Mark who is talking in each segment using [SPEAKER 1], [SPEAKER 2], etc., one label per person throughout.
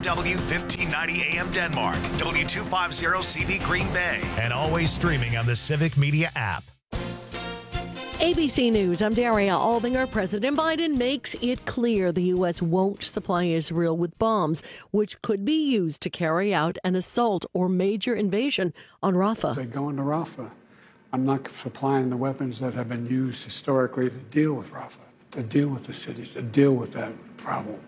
[SPEAKER 1] KFW 1590 AM Denmark, W250CV Green Bay, and always streaming on the Civic Media app.
[SPEAKER 2] ABC News, I'm Daria Albinger. President Biden makes it clear the U.S. won't supply Israel with bombs, which could be used to carry out an assault or major invasion on Rafah.
[SPEAKER 3] They go into Rafah. I'm not supplying the weapons that have been used historically to deal with Rafah, to deal with the cities, to deal with that problem.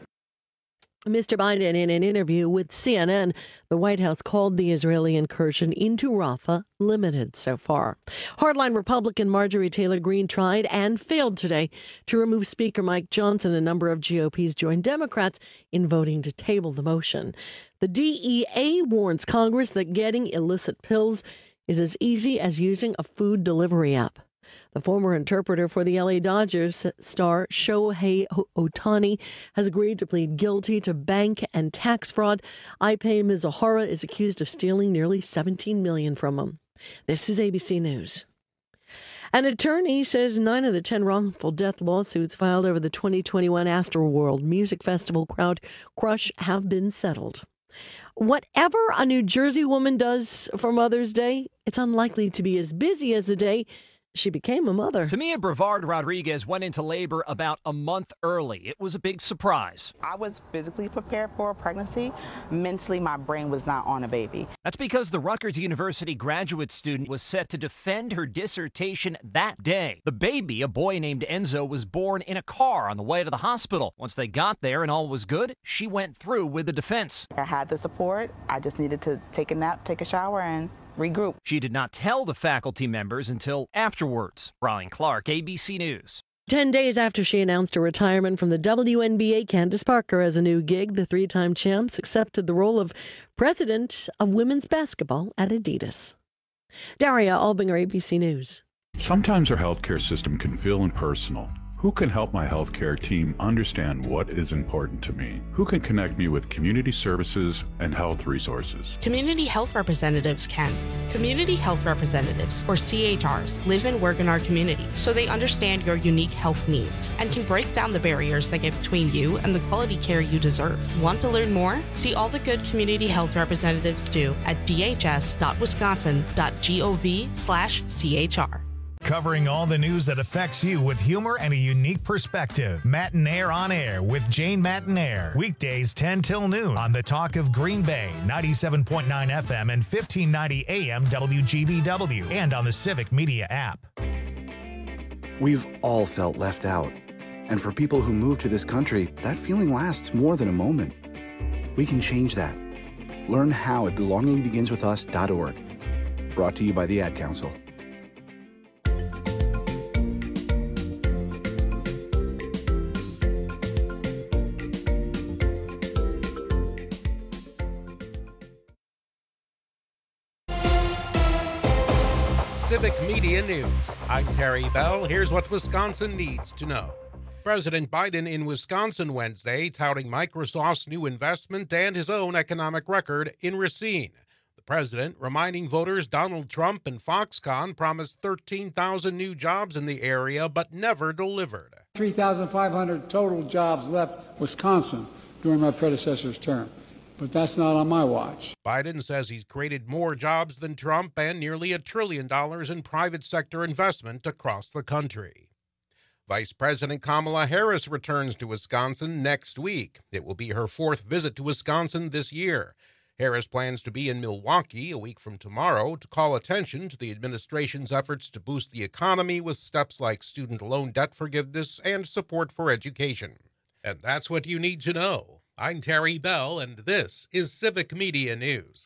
[SPEAKER 2] Mr. Biden, in an interview with CNN, the White House called the Israeli incursion into Rafah limited so far. Hardline Republican Marjorie Taylor Greene tried and failed today to remove Speaker Mike Johnson. A number of GOP's joined Democrats in voting to table the motion. The DEA warns Congress that getting illicit pills is as easy as using a food delivery app. The former interpreter for the LA Dodgers star Shohei Ohtani has agreed to plead guilty to bank and tax fraud. Ipe Mizuhara is accused of stealing nearly $17 million from him. This is ABC News. An attorney says 9 of the 10 wrongful death lawsuits filed over the 2021 Astroworld Music Festival crowd crush have been settled. Whatever a New Jersey woman does for Mother's Day, it's unlikely to be as busy as the day she became a mother.
[SPEAKER 4] Tamia Brevard Rodriguez went into labor about a month early. It was a big surprise.
[SPEAKER 5] I was physically prepared for a pregnancy. Mentally, my brain was not on a baby.
[SPEAKER 4] That's because the Rutgers University graduate student was set to defend her dissertation that day. The baby, a boy named Enzo, was born in a car on the way to the hospital. Once they got there and all was good, she went through with the defense.
[SPEAKER 5] I had the support. I just needed to take a nap, take a shower, and regroup.
[SPEAKER 4] She did not tell the faculty members until afterwards. Brian Clark, ABC News.
[SPEAKER 2] 10 days after she announced her retirement from the WNBA, Candace Parker has a new gig. The three-time champs accepted the role of president of women's basketball at Adidas. Daria Albinger, ABC News.
[SPEAKER 6] Sometimes our healthcare system can feel impersonal. Who can help my healthcare team understand what is important to me? Who can connect me with community services and health resources?
[SPEAKER 7] Community health representatives can. Community health representatives, or CHRs, live and work in our community, so they understand your unique health needs and can break down the barriers that get between you and the quality care you deserve. Want to learn more? See all the good community health representatives do at dhs.wisconsin.gov/CHR.
[SPEAKER 1] Covering all the news that affects you with humor and a unique perspective. Mattinaire on Air with Jane Mattinaire. Weekdays 10 till noon on the Talk of Green Bay, 97.9 FM and 1590 AM WGBW, and on the Civic Media app.
[SPEAKER 8] We've all felt left out. And for people who move to this country, that feeling lasts more than a moment. We can change that. Learn how at belongingbeginswithus.org. Brought to you by the Ad Council.
[SPEAKER 9] Civic Media News. I'm Terry Bell. Here's what Wisconsin needs to know. President Biden in Wisconsin Wednesday touting Microsoft's new investment and his own economic record in Racine. The president reminding voters Donald Trump and Foxconn promised 13,000 new jobs in the area but never delivered.
[SPEAKER 3] 3,500 total jobs left Wisconsin during my predecessor's term. But that's not on my watch.
[SPEAKER 9] Biden says he's created more jobs than Trump and nearly $1 trillion in private sector investment across the country. Vice President Kamala Harris returns to Wisconsin next week. It will be her 4th visit to Wisconsin this year. Harris plans to be in Milwaukee a week from tomorrow to call attention to the administration's efforts to boost the economy with steps like student loan debt forgiveness and support for education. And that's what you need to know. I'm Terry Bell, and this is Civic Media News.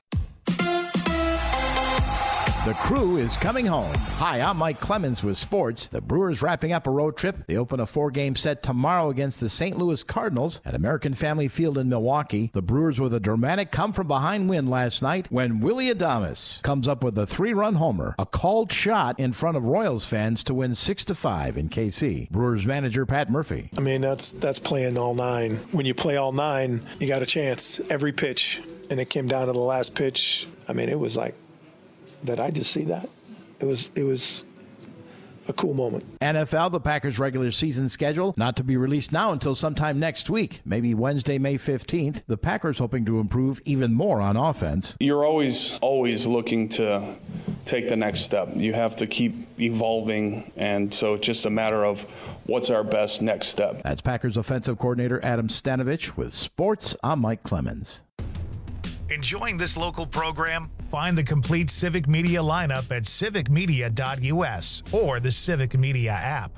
[SPEAKER 10] The crew is coming home. Hi, I'm Mike Clemens with sports. The Brewers wrapping up a road trip. They open a 4-game set tomorrow against the St. Louis Cardinals at American Family Field in Milwaukee. The Brewers with a dramatic come-from-behind win last night when Willy Adames comes up with a 3-run homer, a called shot in front of Royals fans to win 6-5 in KC. Brewers manager Pat Murphy.
[SPEAKER 11] I mean, that's playing all 9. When you play all 9, you got a chance every pitch, and it came down to the last pitch. I mean, it was like, did I just see that? It was a cool moment.
[SPEAKER 10] NFL, the Packers' regular season schedule, not to be released now until sometime next week, maybe Wednesday, May 15th. The Packers hoping to improve even more on offense.
[SPEAKER 12] You're always looking to take the next step. You have to keep evolving, and so it's just a matter of what's our best next step.
[SPEAKER 10] That's Packers offensive coordinator Adam Stanovich with sports. I'm Mike Clemens.
[SPEAKER 1] Enjoying this local program? Find the complete Civic Media lineup at civicmedia.us or the Civic Media app.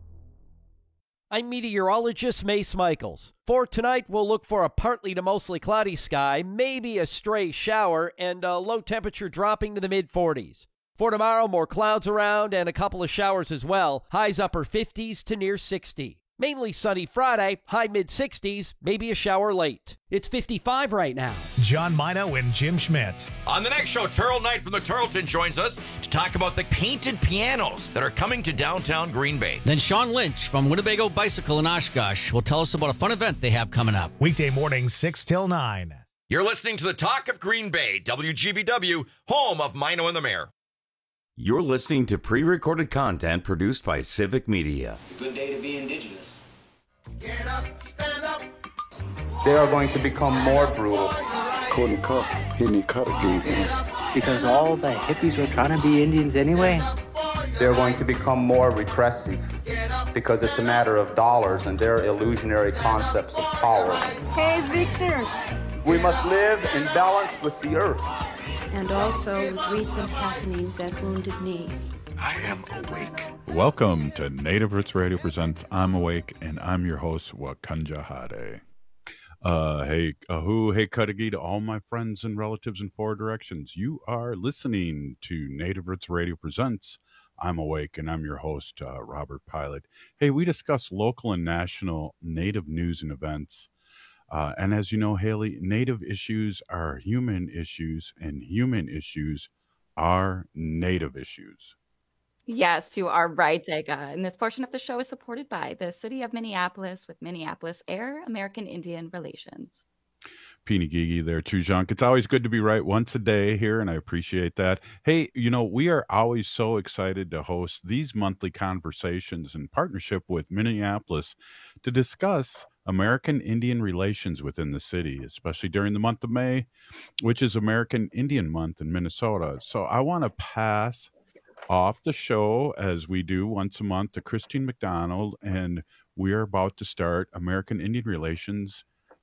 [SPEAKER 13] I'm meteorologist Mace Michaels. For tonight, we'll look for a partly to mostly cloudy sky, maybe a stray shower, and a low temperature dropping to the mid-40s. For tomorrow, more clouds around and a couple of showers as well. Highs upper 50s to near 60. Mainly sunny Friday, high mid-60s, maybe a shower late. It's 55 right now.
[SPEAKER 1] John Mino and Jim Schmidt.
[SPEAKER 14] On the next show, Turl Knight from the Turleton joins us to talk about the painted pianos that are coming to downtown Green Bay.
[SPEAKER 15] Then Sean Lynch from Winnebago Bicycle in Oshkosh will tell us about a fun event they have coming up.
[SPEAKER 1] Weekday mornings, 6 till 9.
[SPEAKER 14] You're listening to the Talk of Green Bay, WGBW, home of Mino and the Mayor.
[SPEAKER 16] You're listening to pre-recorded content produced by Civic Media.
[SPEAKER 17] It's a good day to be indigenous.
[SPEAKER 18] Get up, stand up.
[SPEAKER 19] They are going to become more brutal.
[SPEAKER 20] Couldn't cut, hitting cut again.
[SPEAKER 21] Because all the hippies were trying to be Indians anyway.
[SPEAKER 19] They're going to become more repressive because it's a matter of dollars and their illusionary concepts of power.
[SPEAKER 22] Hey, Victor.
[SPEAKER 19] We must live in balance with the earth.
[SPEAKER 23] And also with recent happenings at Wounded Knee.
[SPEAKER 20] I am awake.
[SPEAKER 6] Welcome to Native Roots Radio presents I'm Awake, and I'm your host, Wakanja Hade. Hey Cudahy to all my friends and relatives in four directions. You are listening to Native Roots Radio presents I'm Awake, and I'm your host, Robert Pilot. Hey, we discuss local and national Native news and events. And as you know, Haley, Native issues are human issues, and human issues are Native issues.
[SPEAKER 24] Yes, you are right, Dega. And this portion of the show is supported by the City of Minneapolis with Minneapolis Air American Indian Relations.
[SPEAKER 6] Peeny Gigi there too, Junk. It's always good to be right once a day here, and I appreciate that. Hey, you know, we are always so excited to host these monthly conversations in partnership with Minneapolis to discuss American Indian relations within the city, especially during the month of May, which is American Indian Month in Minnesota. So I want to pass off the show, as we do once a month, to Christine McDonald, and we are about to start American Indian Relations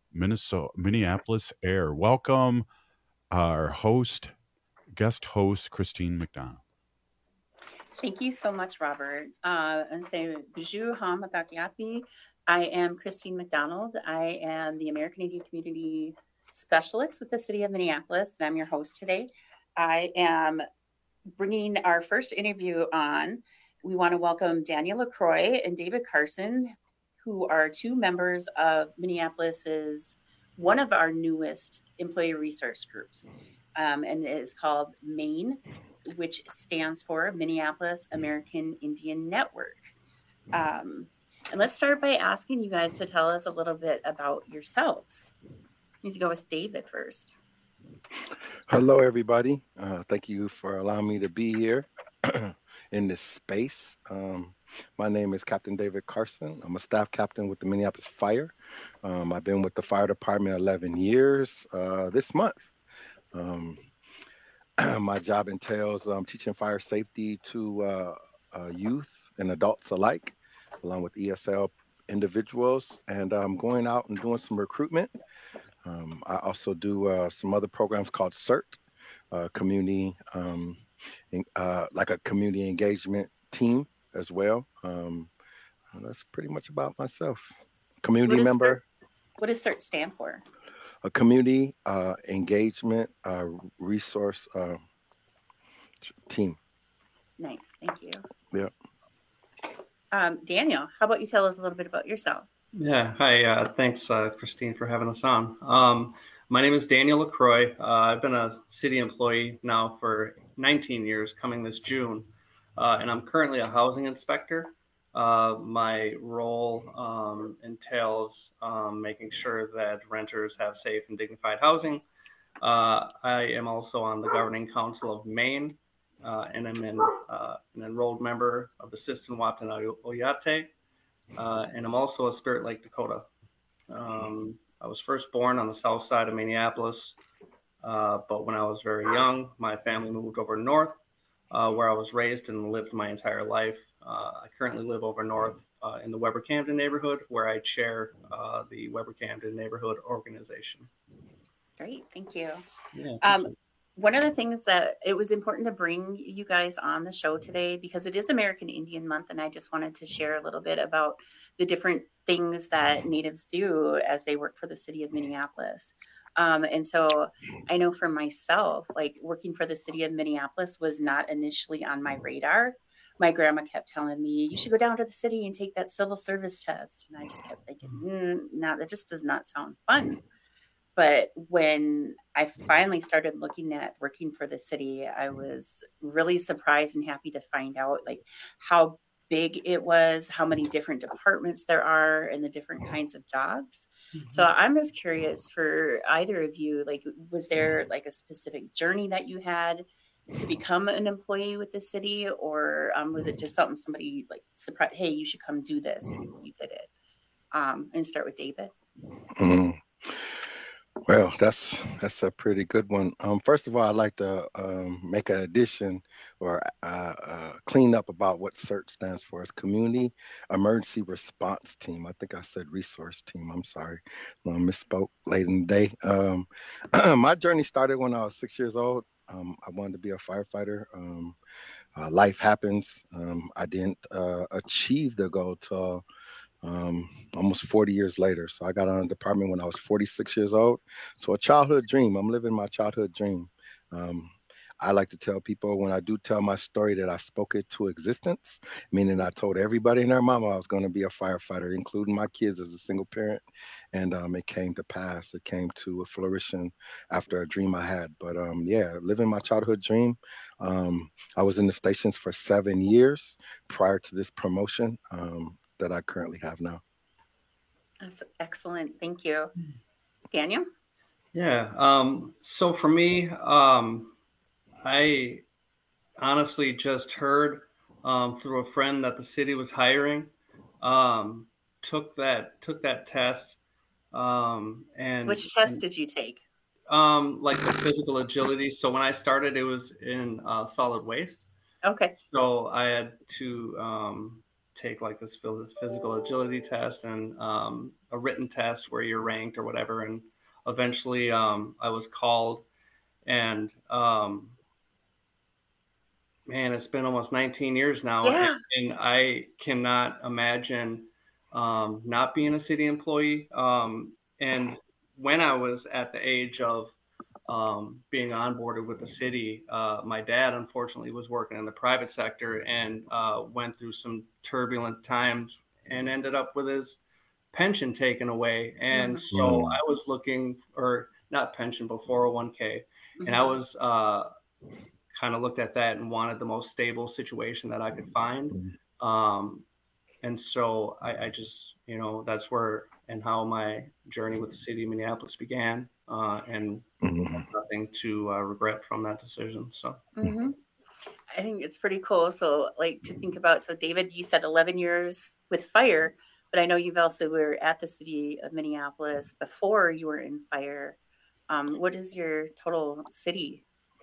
[SPEAKER 6] Minneapolis Air. Welcome our guest host, Christine McDonald.
[SPEAKER 25] Thank you so much, Robert. And say bonjour, hamadakiapi. I am Christine McDonald. I am the American Indian Community Specialist with the City of Minneapolis, and I'm your host today. I am bringing our first interview on. We want to welcome Daniel LaCroix and David Carson, who are two members of Minneapolis's, one of our newest employee resource groups. And it is called MAIN, which stands for Minneapolis American Indian Network. And let's start by asking you guys to tell us a little bit about yourselves. Need to go with David first.
[SPEAKER 20] Hello, everybody. Thank you for allowing me to be here in this space. My name is Captain David Carson. I'm a staff captain with the Minneapolis Fire. I've been with the fire department 11 years this month. My job entails teaching fire safety to youth and adults alike, along with ESL individuals, and I'm going out and doing some recruitment. I also do some other programs called CERT, community, like a community engagement team as well. That's pretty much about myself. Community member.
[SPEAKER 25] What does CERT stand for?
[SPEAKER 20] A community engagement resource team.
[SPEAKER 25] Nice, thank you.
[SPEAKER 20] Yeah.
[SPEAKER 25] Daniel, how about you tell us a little bit about yourself?
[SPEAKER 26] Yeah, hi. Thanks, Christine, for having us on. My name is Daniel LaCroix. I've been a city employee now for 19 years, coming this June, and I'm currently a housing inspector. My role entails making sure that renters have safe and dignified housing. I am also on the governing council of MAIN, and I'm an enrolled member of the Sistine Wampanoag Oyate, and I'm also a Spirit Lake Dakota. I was first born on the south side of Minneapolis, but when I was very young, my family moved over north, where I was raised and lived my entire life. I currently live over north in the Weber-Camden neighborhood, where I chair the Weber-Camden Neighborhood Organization.
[SPEAKER 25] Great, thank you.
[SPEAKER 26] Yeah,
[SPEAKER 25] one of the things that it was important to bring you guys on the show today, because it is American Indian Month, and I just wanted to share a little bit about the different things that Natives do as they work for the city of Minneapolis. And so I know for myself, like working for the city of Minneapolis was not initially on my radar. My grandma kept telling me, you should go down to the city and take that civil service test. And I just kept thinking, no, that just does not sound fun. But when I finally started looking at working for the city, I was really surprised and happy to find out like how big it was, how many different departments there are, and the different kinds of jobs. Mm-hmm. So I'm just curious for either of you, like, was there like a specific journey that you had to become an employee with the city, or was it just something somebody like surprised, hey, you should come do this, and you did it? And start with David.
[SPEAKER 20] Mm-hmm. Well, that's a pretty good one. First of all, I'd like to make an addition or clean up about what CERT stands for. It's Community Emergency Response Team. I think I said Resource Team. I'm sorry. I misspoke late in the day. My journey started when I was 6 years old. I wanted to be a firefighter. Life happens. I didn't achieve the goal till almost 40 years later. So I got on a department when I was 46 years old. So a childhood dream. I'm living my childhood dream. I like to tell people when I do tell my story that I spoke it to existence, meaning I told everybody and their mama I was going to be a firefighter, including my kids as a single parent. And it came to pass. It came to a flourishing after a dream I had. But yeah, living my childhood dream. I was in the stations for 7 years prior to this promotion that I currently have now.
[SPEAKER 25] That's excellent. Thank you. Daniel?
[SPEAKER 26] Yeah. So for me, I honestly just heard through a friend that the city was hiring, took that test. And
[SPEAKER 25] which test did you take?
[SPEAKER 26] Like the physical agility. So when I started, it was in solid waste.
[SPEAKER 25] Okay.
[SPEAKER 26] So I had to take like this physical agility test and a written test where you're ranked or whatever. And eventually I was called, and man, it's been almost 19 years now.
[SPEAKER 25] Yeah.
[SPEAKER 26] And I cannot imagine not being a city employee. And when I was at the age of being onboarded with the city, my dad unfortunately was working in the private sector and went through some turbulent times and ended up with his pension taken away. And so I was looking, or not pension, but 401k. And I was kind of looked at that and wanted the most stable situation that I could find. And so I just, that's where and how my journey with the city of Minneapolis began. And nothing to regret from that decision. So
[SPEAKER 25] I think it's pretty cool. So like to think about, so David, you said 11 years with fire, but I know you've also were at the city of Minneapolis before you were in fire. What is your total city?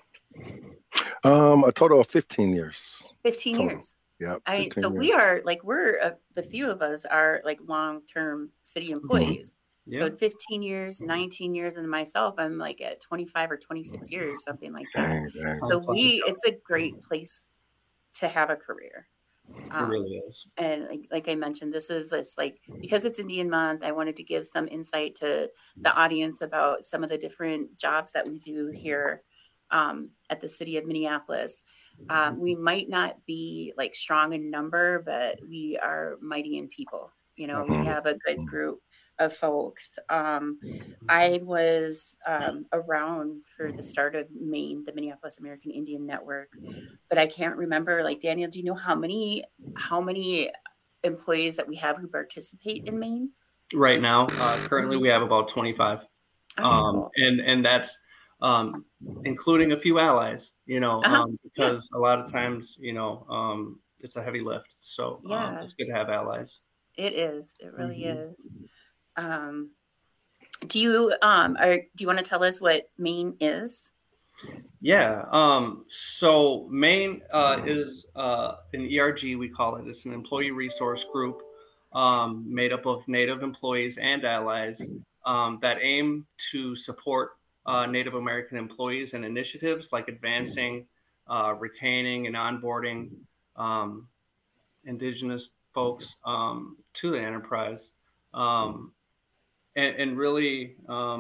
[SPEAKER 20] A total of 15 years.
[SPEAKER 25] 15 years.
[SPEAKER 20] Yeah.
[SPEAKER 25] I mean, so we are like, the few of us are like long-term city employees.
[SPEAKER 26] Yeah.
[SPEAKER 25] So 15 years, 19 years, and myself, I'm like at 25 or 26 years, something like that. So it's a great place to have a career.
[SPEAKER 26] It really is.
[SPEAKER 25] And like I mentioned, this like, because it's Indian Month, I wanted to give some insight to the audience about some of the different jobs that we do here at the city of Minneapolis. We might not be like strong in number, but we are mighty in people. We have a good group of folks. I was around for the start of MAIN, the Minneapolis American Indian Network, but I can't remember. Like, Daniel, do you know how many employees that we have who participate in MAIN?
[SPEAKER 26] Right now, currently we have about 25.
[SPEAKER 25] Cool.
[SPEAKER 26] And that's including a few allies, because a lot of times, it's a heavy lift. So it's good to have allies.
[SPEAKER 25] It is. It really is. Do you want to tell us what Maine is?
[SPEAKER 26] Yeah. So Maine is an ERG, we call it. It's an employee resource group made up of Native employees and allies that aim to support Native American employees and initiatives like advancing, retaining, and onboarding Indigenous folks to the enterprise, and really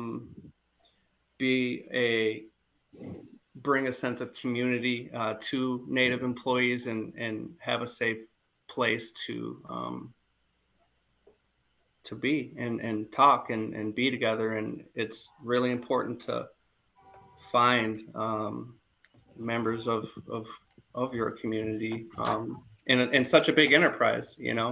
[SPEAKER 26] bring a sense of community to Native employees and have a safe place to be and talk and be together. And it's really important to find members of your community in such a big enterprise,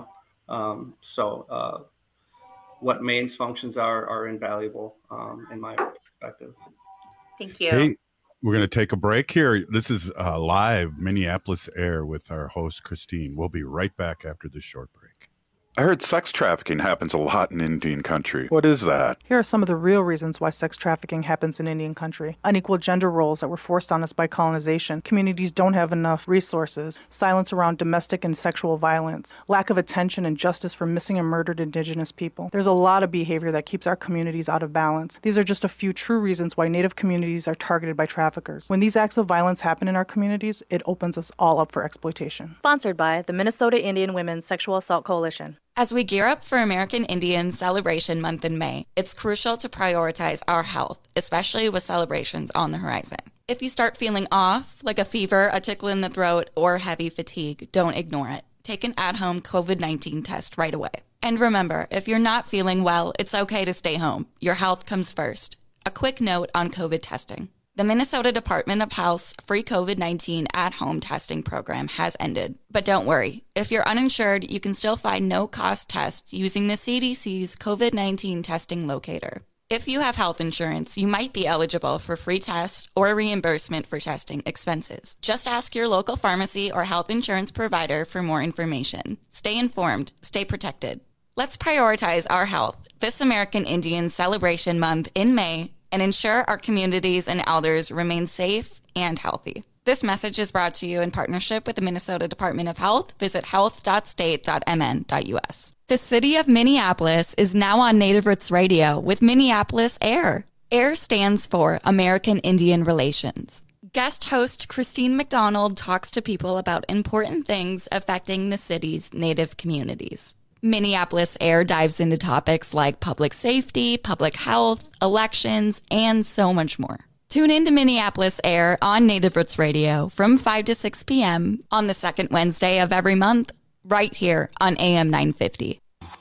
[SPEAKER 26] so what Maine's functions are invaluable in my perspective.
[SPEAKER 25] Thank you.
[SPEAKER 6] Hey, we're going to take a break here. This is live Minneapolis Air with our host, Christine. We'll be right back after this short break. I heard sex trafficking happens a lot in Indian country. What is that?
[SPEAKER 2] Here are some of the real reasons why sex trafficking happens in Indian country. Unequal gender roles that were forced on us by colonization. Communities don't have enough resources. Silence around domestic and sexual violence. Lack of attention and justice for missing and murdered Indigenous people. There's a lot of behavior that keeps our communities out of balance. These are just a few true reasons why Native communities are targeted by traffickers. When these acts of violence happen in our communities, it opens us all up for exploitation.
[SPEAKER 4] Sponsored by the Minnesota Indian Women's Sexual Assault Coalition.
[SPEAKER 24] As we gear up for American Indian Celebration Month in May, it's crucial to prioritize our health, especially with celebrations on the horizon. If you start feeling off, like a fever, a tickle in the throat, or heavy fatigue, don't ignore it. Take an at-home COVID-19 test right away. And remember, if you're not feeling well, it's okay to stay home. Your health comes first. A quick note on COVID testing. The Minnesota Department of Health's free COVID-19 at-home testing program has ended. But don't worry. If you're uninsured, you can still find no-cost tests using the CDC's COVID-19 testing locator. If you have health insurance, you might be eligible for free tests or reimbursement for testing expenses. Just ask your local pharmacy or health insurance provider for more information. Stay informed. Stay protected. Let's prioritize our health this American Indian Celebration Month in May and ensure our communities and elders remain safe and healthy. This message is brought to you in partnership with the Minnesota Department of Health. Visit health.state.mn.us. The city of Minneapolis is now on Native Roots Radio with Minneapolis Air. AIR stands for American Indian Relations. Guest host Christine McDonald talks to people about important things affecting the city's Native communities. Minneapolis Air dives into topics like public safety, public health, elections, and so much more. Tune in to Minneapolis Air on Native Roots Radio from 5 to 6 p.m. on the second Wednesday of every month, right here on AM 950.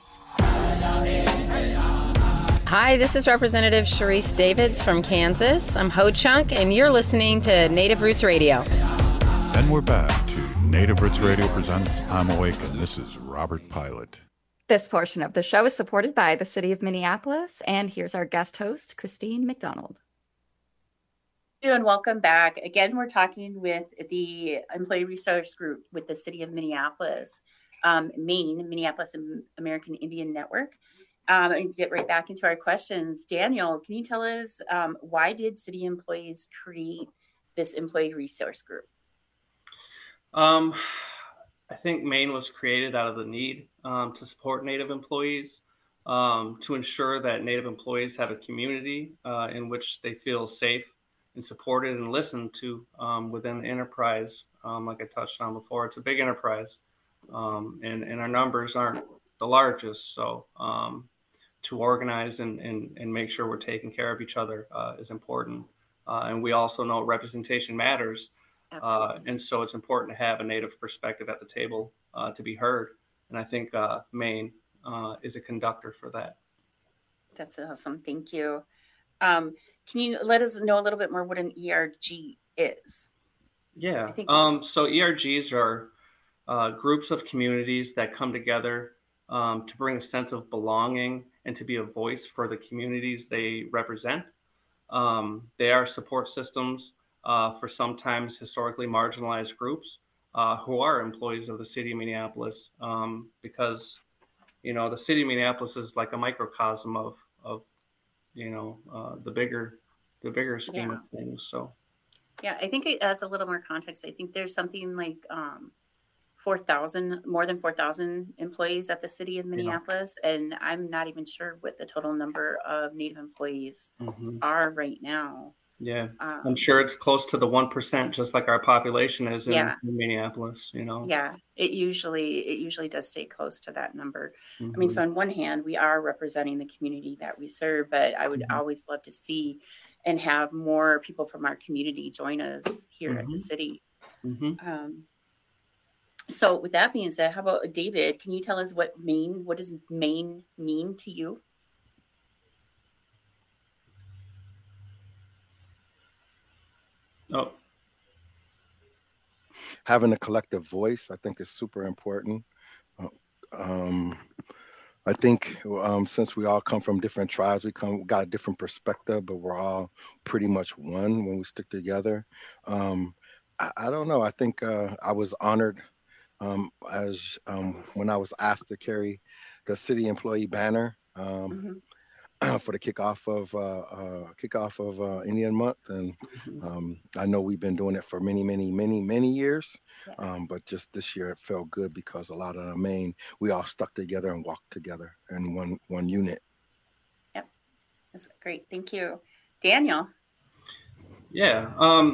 [SPEAKER 5] Hi, this is Representative Sharice Davids from Kansas. I'm Ho Chunk, and you're listening to Native Roots Radio.
[SPEAKER 6] And we're back to Native Roots Radio presents I'm Awake, and this is Robert Pilot.
[SPEAKER 24] This portion of the show is supported by the City of Minneapolis, and here's our guest host, Christine McDonald.
[SPEAKER 25] And welcome back. Again, we're talking with the Employee Resource Group with the City of Minneapolis, Maine, Minneapolis American Indian Network. And get right back into our questions. Daniel, can you tell us why did city employees create this Employee Resource Group?
[SPEAKER 26] I think Maine was created out of the need to support Native employees, to ensure that Native employees have a community in which they feel safe and supported and listened to within the enterprise. Like I touched on before, it's a big enterprise, and our numbers aren't the largest. So to organize and make sure we're taking care of each other is important. And we also know representation matters. And so it's important to have a Native perspective at the table to be heard. And I think Maine is a conductor for that.
[SPEAKER 25] That's awesome. Thank you. Can you let us know a little bit more what an ERG is?
[SPEAKER 26] Yeah. So ERGs are groups of communities that come together to bring a sense of belonging and to be a voice for the communities they represent. They are support systems for sometimes historically marginalized groups who are employees of the city of Minneapolis, because, you know, the city of Minneapolis is like a microcosm of the bigger scheme of things. So.
[SPEAKER 25] Yeah, I think it adds a little more context. I think there's something like more than 4,000 employees at the city of Minneapolis. And I'm not even sure what the total number of Native employees are right now.
[SPEAKER 26] Yeah, I'm sure it's close to the 1%, just like our population is in Minneapolis, you know?
[SPEAKER 25] Yeah, it usually does stay close to that number. I mean, so on one hand, we are representing the community that we serve, but I would always love to see and have more people from our community join us here at the city. So with that being said, how about David, can you tell us what does Maine mean to you?
[SPEAKER 26] Oh,
[SPEAKER 20] having a collective voice, I think, is super important. I think since we all come from different tribes, we got a different perspective, but we're all pretty much one when we stick together. I don't know. I think I was honored as when I was asked to carry the city employee banner. For the kickoff of Indian Month, and I know we've been doing it for many years, but just this year it felt good because a lot of the Maine, we all stuck together and walked together in one unit.
[SPEAKER 25] Yep, that's great. Thank you, Daniel.
[SPEAKER 26] Yeah,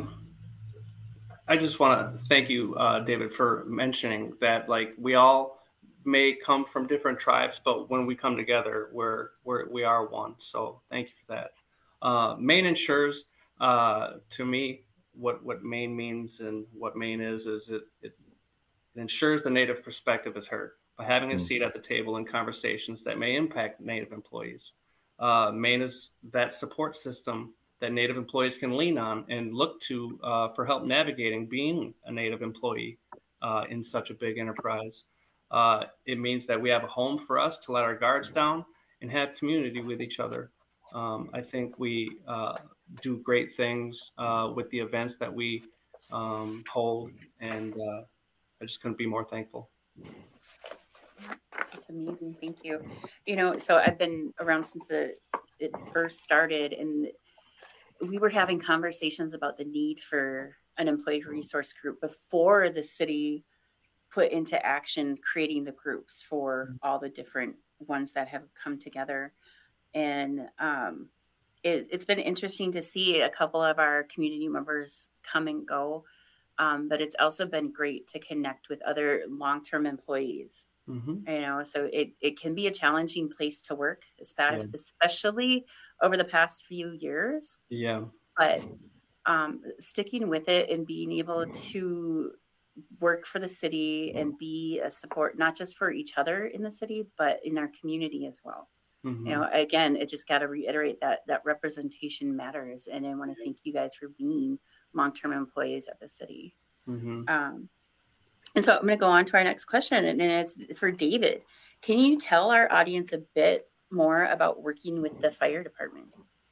[SPEAKER 26] I just want to thank you, David, for mentioning that. Like, we all may come from different tribes, but when we come together, we are one. So thank you for that. Maine ensures, to me, what Maine means and what Maine is it ensures the Native perspective is heard by having a seat at the table in conversations that may impact Native employees. Maine is that support system that Native employees can lean on and look to for help navigating being a Native employee in such a big enterprise. It means that we have a home for us to let our guards down and have community with each other. I think we do great things with the events that we hold, and I just couldn't be more thankful.
[SPEAKER 25] That's amazing. Thank you. You know, so I've been around since it first started, and we were having conversations about the need for an employee resource group before the city put into action creating the groups for all the different ones that have come together. And it's been interesting to see a couple of our community members come and go, but it's also been great to connect with other long-term employees. You know, so it can be a challenging place to work, especially over the past few years. But sticking with it and being able to work for the city and be a support, not just for each other in the city, but in our community as well. You know, again, it just got to reiterate that representation matters. And I want to thank you guys for being long-term employees at the city. And so I'm going to go on to our next question, and it's for David. Can you tell our audience a bit more about working with the fire department?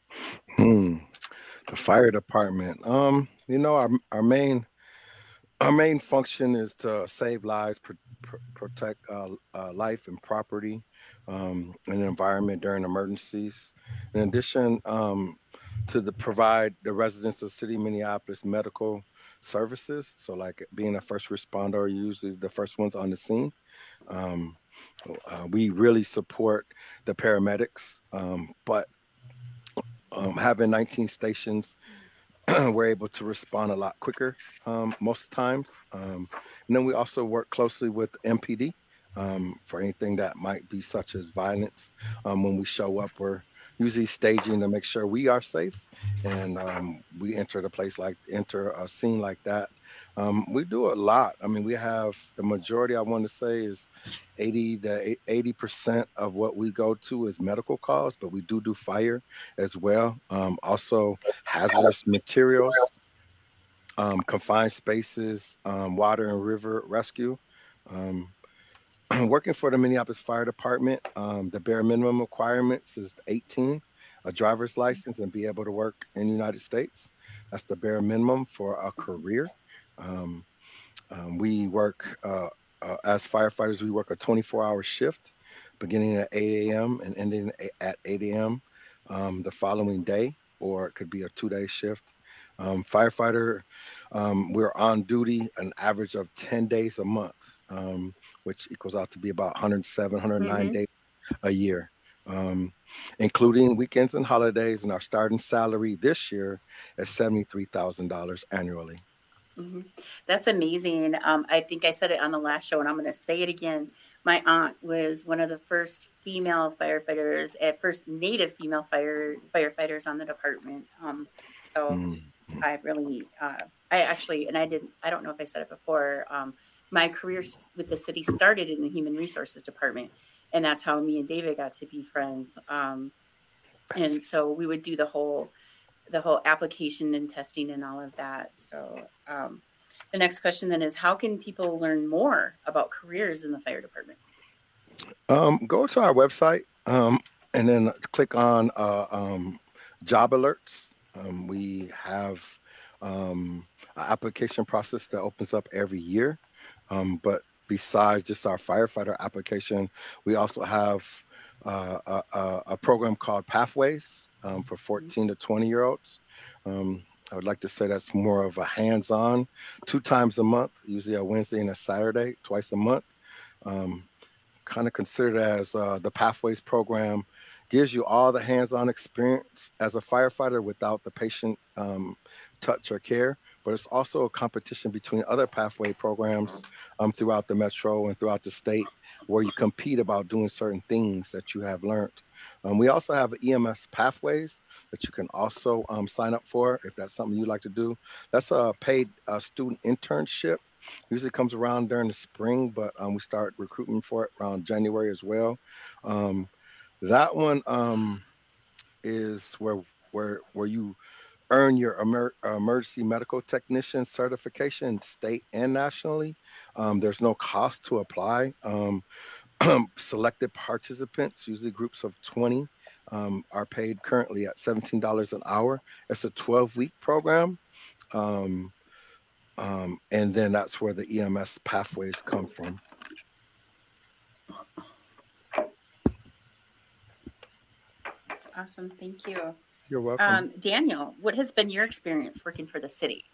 [SPEAKER 20] The fire department. You know, our main function is to save lives, protect life and property, and the environment during emergencies. In addition, to provide the residents of the city of Minneapolis medical services. So like being a first responder, usually the first ones on the scene. We really support the paramedics, but having 19 stations, we're able to respond a lot quicker most times. And then we also work closely with MPD for anything that might be such as violence. When we show up, we're usually staging to make sure we are safe, and we enter a scene like that. We do a lot. I mean, we have the majority, I want to say, is 80% of what we go to is medical calls, but we do fire as well. Also hazardous materials, confined spaces, water and river rescue. Working for the Minneapolis Fire Department, the bare minimum requirements is 18. a driver's license and be able to work in the United States. That's the bare minimum for a career. We work, as firefighters, we work a 24-hour shift, beginning at 8 a.m. and ending at 8 a.m. The following day, or it could be a 2-day shift. Firefighter, we're on duty an average of 10 days a month, which equals out to be about 107, 109 days a year, including weekends and holidays. And our starting salary this year is $73,000 annually.
[SPEAKER 25] That's amazing. I think I said it on the last show, and I'm going to say it again. My aunt was one of the first female firefighters, first Native female firefighters on the department. I really, I don't know if I said it before. My career with the city started in the Human Resources Department, and that's how me and David got to be friends. And so we would do the whole application and testing and all of that. So the next question then is, how can people learn more about careers in the fire department?
[SPEAKER 20] Go to our website and then click on job alerts. We have an application process that opens up every year. But besides just our firefighter application, we also have a program called Pathways for 14 to 20-year-olds. I would like to say that's more of a hands-on, 2 times a month, usually a Wednesday and a Saturday, twice a month. Kind of considered as the Pathways program gives you all the hands-on experience as a firefighter without the patient touch or care, but it's also a competition between other pathway programs throughout the metro and throughout the state, where you compete about doing certain things that you have learned. We also have EMS Pathways that you can also sign up for if that's something you'd like to do. That's a paid student internship. Usually comes around during the spring, but we start recruiting for it around January as well. That one is where you earn your emergency medical technician certification, state and nationally. There's no cost to apply. Selected participants, usually groups of 20, are paid currently at $17 an hour. It's a 12-week program. And then that's where the EMS Pathways come from.
[SPEAKER 25] That's awesome. Thank you.
[SPEAKER 20] You're welcome.
[SPEAKER 25] Daniel, what has been your experience working for the city?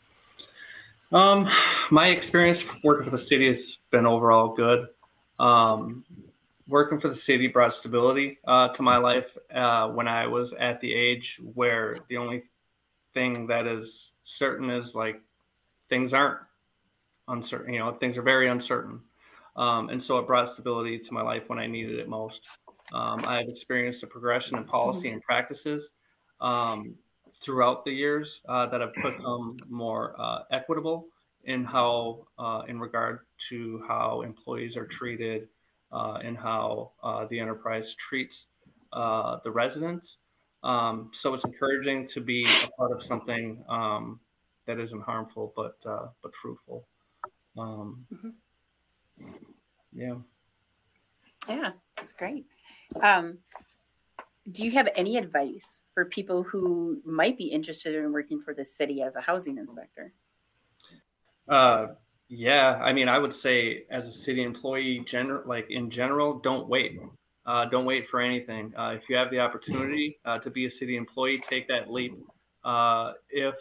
[SPEAKER 26] My experience working for the city has been overall good. Working for the city brought stability to my life when I was at the age where the only thing that is certain is like things aren't uncertain. Things are very uncertain. And so it brought stability to my life when I needed it most. I've experienced a progression in policy and practices throughout the years that have become more equitable in how, in regard to how employees are treated and how the enterprise treats the residents. So it's encouraging to be a part of something that isn't harmful but fruitful. Yeah, that's great.
[SPEAKER 25] Do you have any advice for people who might be interested in working for the city as a housing inspector?
[SPEAKER 26] Yeah, I mean, I would say as a city employee, in general, don't wait. Don't wait for anything. If you have the opportunity to be a city employee, take that leap. If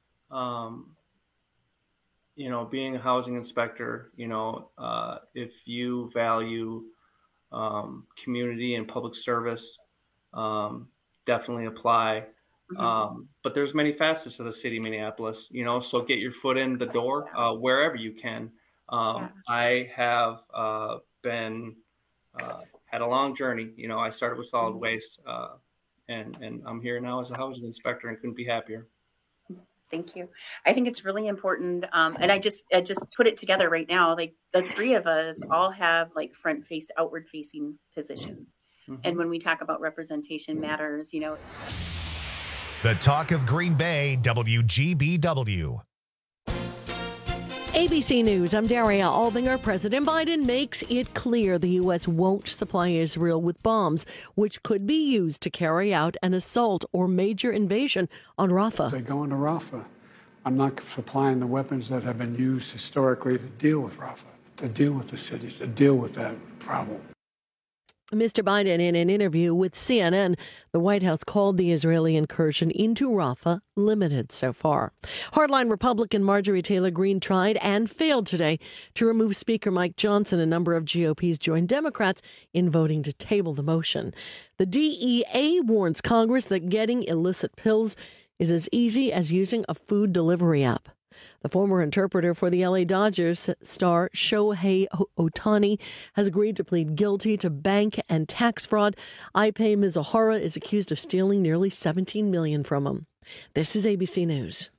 [SPEAKER 26] being a housing inspector, if you value community and public service, definitely apply. But there's many facets to the city of Minneapolis, so get your foot in the door wherever you can. I have had a long journey. I started with solid waste, and I'm here now as a housing inspector and couldn't be happier.
[SPEAKER 25] Thank you. I think it's really important. And I just put it together right now. Like the three of us all have like outward facing positions. And when we talk about representation matters,
[SPEAKER 1] The Talk of Green Bay, WGBW.
[SPEAKER 3] ABC News, I'm Daria Albinger. President Biden makes it clear the U.S. won't supply Israel with bombs, which could be used to carry out an assault or major invasion on Rafah.
[SPEAKER 7] They go into Rafah. I'm not supplying the weapons that have been used historically to deal with Rafah, to deal with the cities, to deal with that problem.
[SPEAKER 3] Mr. Biden, in an interview with CNN, the White House called the Israeli incursion into Rafah limited so far. Hardline Republican Marjorie Taylor Greene tried and failed today to remove Speaker Mike Johnson. A number of GOP's joined Democrats in voting to table the motion. The DEA warns Congress that getting illicit pills is as easy as using a food delivery app. The former interpreter for the LA Dodgers star Shohei Ohtani has agreed to plead guilty to bank and tax fraud. Ipe Mizuhara is accused of stealing nearly $17 million from him. This is ABC News.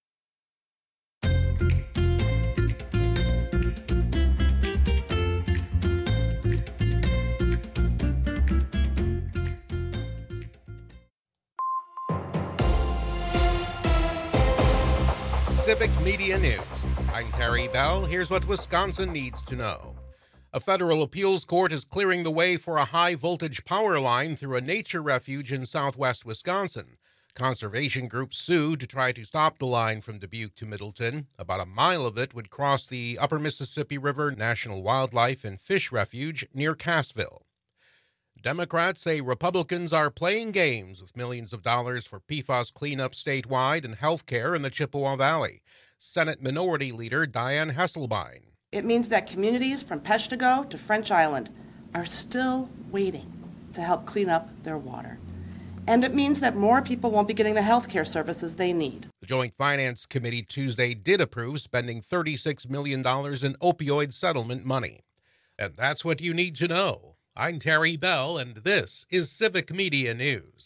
[SPEAKER 8] Civic Media News. I'm Terry Bell. Here's what Wisconsin needs to know. A federal appeals court is clearing the way for a high-voltage power line through a nature refuge in southwest Wisconsin. Conservation groups sued to try to stop the line from Dubuque to Middleton. About a mile of it would cross the Upper Mississippi River National Wildlife and Fish Refuge near Cassville. Democrats say Republicans are playing games with millions of dollars for PFAS cleanup statewide and health care in the Chippewa Valley. Senate Minority Leader Diane Hesselbein.
[SPEAKER 9] It means that communities from Peshtigo to French Island are still waiting to help clean up their water. And it means that more people won't be getting the health care services they need.
[SPEAKER 8] The Joint Finance Committee Tuesday did approve spending $36 million in opioid settlement money. And that's what you need to know. I'm Terry Bell, and this is Civic Media News.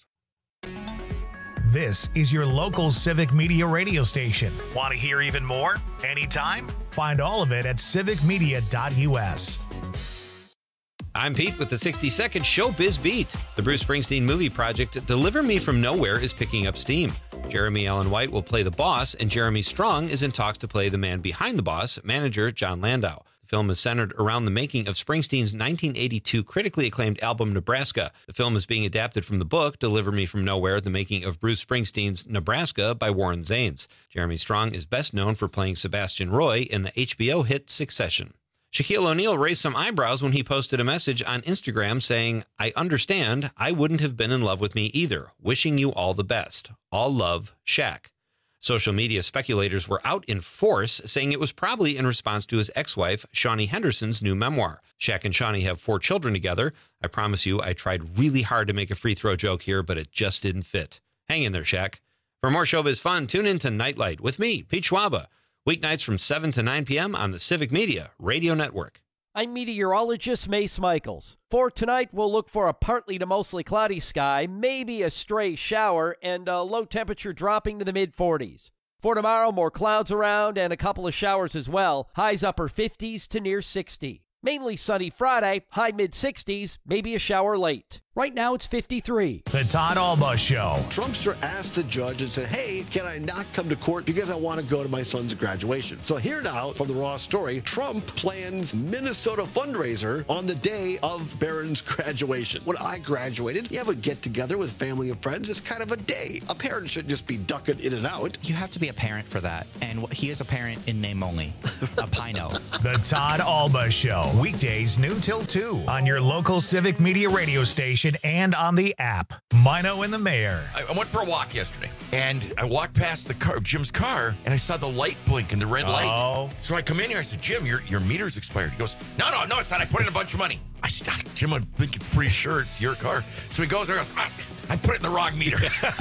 [SPEAKER 1] This is your local Civic Media radio station. Want to hear even more? Anytime? Find all of it at civicmedia.us.
[SPEAKER 11] I'm Pete with the 60-second Showbiz Beat. The Bruce Springsteen movie project Deliver Me From Nowhere is picking up steam. Jeremy Allen White will play the boss, and Jeremy Strong is in talks to play the man behind the boss, manager John Landau. The film is centered around the making of Springsteen's 1982 critically acclaimed album, Nebraska. The film is being adapted from the book, Deliver Me From Nowhere, The Making of Bruce Springsteen's Nebraska by Warren Zanes. Jeremy Strong is best known for playing Sebastian Roy in the HBO hit Succession. Shaquille O'Neal raised some eyebrows when he posted a message on Instagram saying, "I understand I wouldn't have been in love with me either. Wishing you all the best. All love, Shaq." Social media speculators were out in force, saying it was probably in response to his ex-wife, Shawnee Henderson's new memoir. Shaq and Shawnee have 4 children together. I promise you, I tried really hard to make a free throw joke here, but it just didn't fit. Hang in there, Shaq. For more showbiz fun, tune in to Nightlight with me, Pete Schwaba. Weeknights from 7 to 9 p.m. on the Civic Media Radio Network.
[SPEAKER 13] I'm meteorologist Mace Michaels. For tonight, we'll look for a partly to mostly cloudy sky, maybe a stray shower, and a low temperature dropping to the mid-40s. For tomorrow, more clouds around and a couple of showers as well. Highs upper 50s to near 60. Mainly sunny Friday, high mid-60s, maybe a shower late. Right now, it's 53.
[SPEAKER 1] The Todd Alba Show.
[SPEAKER 22] Trumpster asked the judge and said, hey, can I not come to court because I want to go to my son's graduation? So here now, from the Raw Story, Trump plans Minnesota fundraiser on the day of Barron's graduation. When I graduated, you have a get-together with family and friends. It's kind of a day. A parent shouldn't just be ducking in and out.
[SPEAKER 27] You have to be a parent for that. And he is a parent in name only. A Pino.
[SPEAKER 1] The Todd Alba Show. Weekdays noon till 2 on your local Civic Media radio station and on the app. Mino and the Mayor.
[SPEAKER 14] I went for a walk yesterday, and I walked past the car, Jim's car, and I saw the light blink and the red light. So I come in here, I said, Jim, your meter's expired. He goes, no, it's not. I put in a bunch of money. I said, Jim, I think it's pretty sure it's your car. So he goes there and goes, I put it in the wrong meter.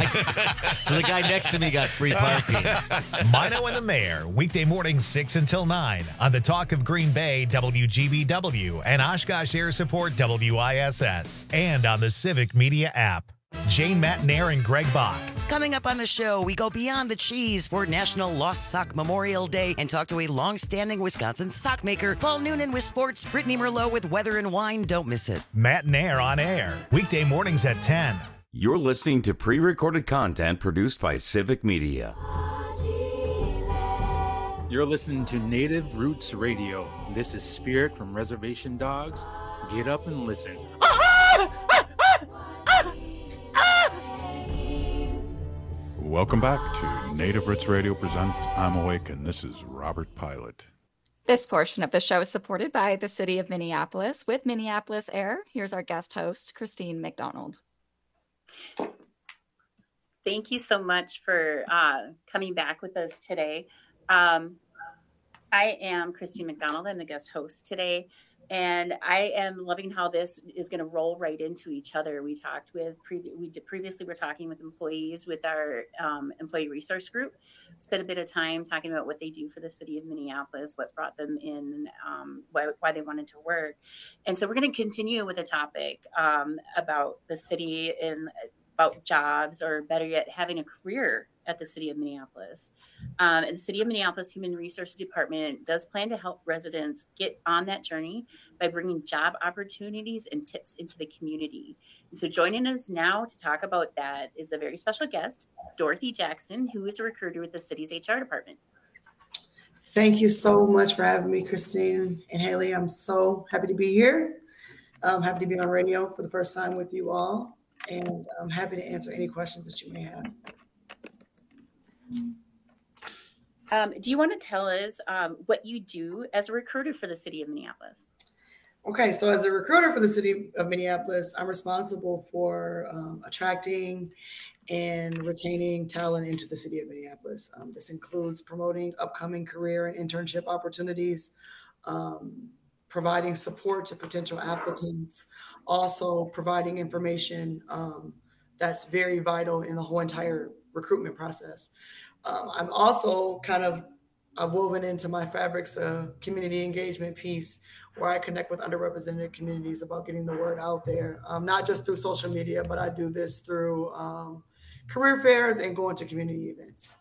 [SPEAKER 15] So the guy next to me got free parking.
[SPEAKER 1] Mino and the Mayor, weekday mornings 6 until 9 on the Talk of Green Bay, WGBW, and Oshkosh Air Support, WISS, and on the Civic Media app. Jane Matnair and Greg Bach.
[SPEAKER 28] Coming up on the show, we go beyond the cheese for National Lost Sock Memorial Day and talk to a long-standing Wisconsin sock maker. Paul Noonan with sports, Brittany Merlot with weather and wine. Don't miss it.
[SPEAKER 1] Matnair on air, weekday mornings at 10.
[SPEAKER 16] You're listening to pre-recorded content produced by Civic Media.
[SPEAKER 2] You're listening to Native Roots Radio. This is Spirit from Reservation Dogs. Get up and listen.
[SPEAKER 6] Welcome back to Native Roots Radio presents I'm Awake, and this is Robert Pilot.
[SPEAKER 24] This portion of the show is supported by the City of Minneapolis with Minneapolis Air. Here's our guest host, Christine McDonald.
[SPEAKER 25] Thank you so much for coming back with us today. I am Christine McDonald. I'm the guest host today, and I am loving how this is going to roll right into each other. We talked with previously. We're talking with employees with our employee resource group. Spent a bit of time talking about what they do for the city of Minneapolis, what brought them in, why they wanted to work, and so we're going to continue with a topic about the city and about jobs, or better yet, having a career at the City of Minneapolis. And the City of Minneapolis Human Resources Department does plan to help residents get on that journey by bringing job opportunities and tips into the community. And so joining us now to talk about that is a very special guest, Dorothy Jackson, who is a recruiter with the city's HR department.
[SPEAKER 10] Thank you so much for having me, Christine and Haley. I'm so happy to be here. I'm happy to be on radio for the first time with you all, and I'm happy to answer any questions that you may have.
[SPEAKER 25] Do you want to tell us what you do as a recruiter for the city of Minneapolis?
[SPEAKER 10] Okay, so as a recruiter for the city of Minneapolis, I'm responsible for attracting and retaining talent into the city of Minneapolis. This includes promoting upcoming career and internship opportunities, providing support to potential applicants, also providing information that's very vital in the whole entire recruitment process. I'm also I've woven into my fabrics a community engagement piece where I connect with underrepresented communities about getting the word out there, not just through social media, but I do this through career fairs and going to community events.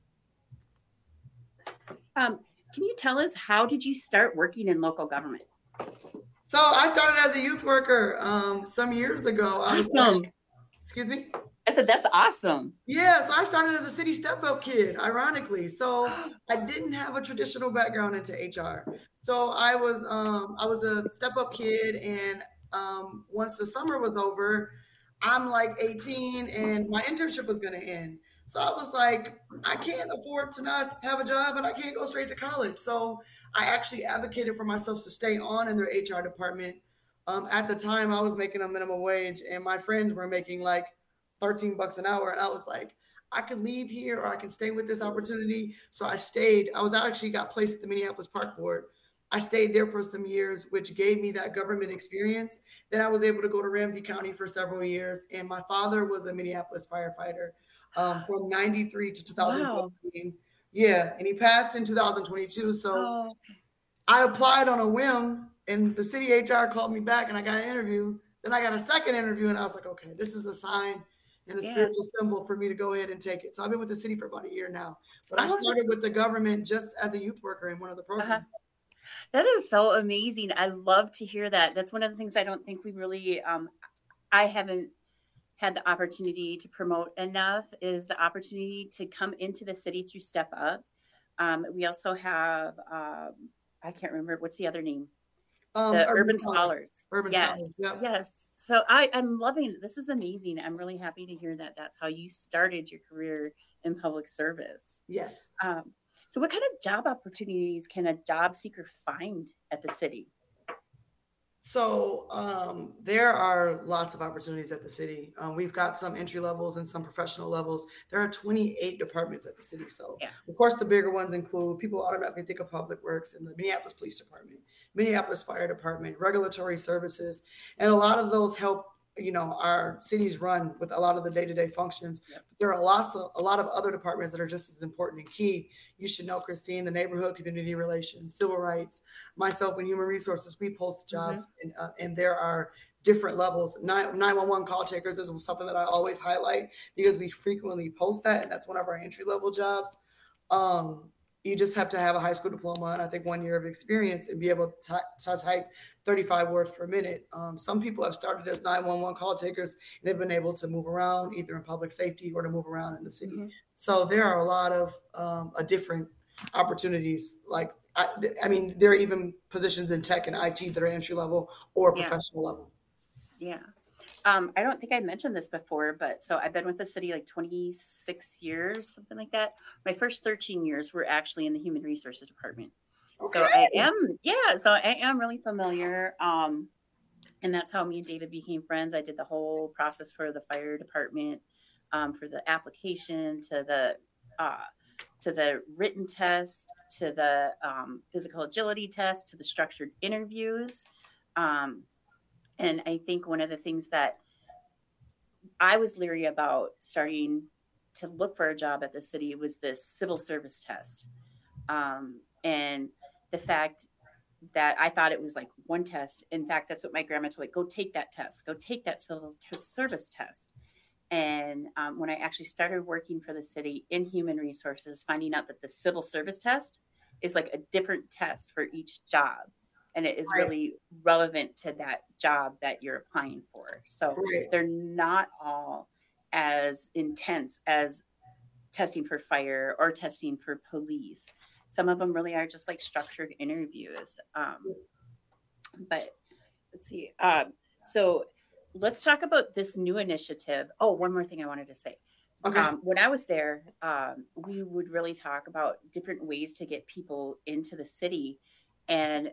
[SPEAKER 25] Can you tell us, how did you start working in local government?
[SPEAKER 10] So I started as a youth worker some years ago. Excuse me?
[SPEAKER 25] I said, that's awesome.
[SPEAKER 10] Yeah, so I started as a city step-up kid, ironically. So I didn't have a traditional background into HR. So I was a step-up kid, and once the summer was over, I'm like 18 and my internship was gonna end. So I was like, I can't afford to not have a job, and I can't go straight to college. So I actually advocated for myself to stay on in their HR department. At the time, I was making a minimum wage, and my friends were making like $13 an hour. And I was like, I can leave here or I can stay with this opportunity. So I stayed. I actually got placed at the Minneapolis Park Board. I stayed there for some years, which gave me that government experience. Then I was able to go to Ramsey County for several years. And my father was a Minneapolis firefighter from 93 to 2017. Wow. Yeah. And he passed in 2022. So I applied on a whim, and the city HR called me back, and I got an interview. Then I got a second interview, and I was like, okay, this is a sign and a spiritual symbol for me to go ahead and take it. So I've been with the city for about a year now, but I started with the government just as a youth worker in one of the programs.
[SPEAKER 25] That is so amazing. I love to hear that. That's one of the things I don't think we really, I haven't had the opportunity to promote enough, is the opportunity to come into the city through Step Up. We also have, I can't remember, what's the other name? The Urban Scholars. Scholars, yep. Yes. So I'm loving it. This is amazing. I'm really happy to hear that that's how you started your career in public service.
[SPEAKER 10] Yes.
[SPEAKER 25] So what kind of job opportunities can a job seeker find at the city?
[SPEAKER 10] So there are lots of opportunities at the city. We've got some entry levels and some professional levels. There are 28 departments at the city. So of course, the bigger ones include, people automatically think of Public Works and the Minneapolis Police Department, Minneapolis Fire Department, Regulatory Services. And a lot of those help, our cities run with a lot of the day-to-day functions. But there are a lot of other departments that are just as important and key. You should know, Christine, the neighborhood, community relations, civil rights, myself and human resources. We post jobs, and there are different levels. 911 call takers is something that I always highlight because we frequently post that, and that's one of our entry-level jobs. You just have to have a high school diploma and I think 1 year of experience and be able to type 35 words per minute. Some people have started as 911 call takers and have been able to move around either in public safety or to move around in the city. So there are a lot of different opportunities. Like, I mean, there are even positions in tech and IT that are entry level or professional level.
[SPEAKER 25] Yeah. I don't think I mentioned this before, but so I've been with the city like 26 years, something like that. My first 13 years were actually in the human resources department.
[SPEAKER 10] Okay.
[SPEAKER 25] So I am really familiar. And that's how me and David became friends. I did the whole process for the fire department, for the application to the written test, to the physical agility test, to the structured interviews. And I think one of the things that I was leery about starting to look for a job at the city was this civil service test. And the fact that I thought it was like one test. In fact, that's what my grandma told me, go take that test, go take that civil service test. And when I actually started working for the city in human resources, finding out that the civil service test is like a different test for each job. And it is really relevant to that job that you're applying for. So they're not all as intense as testing for fire or testing for police. Some of them really are just like structured interviews. But let's see. So let's talk about this new initiative. Oh, one more thing I wanted to say. Okay. When I was there, we would really talk about different ways to get people into the city, and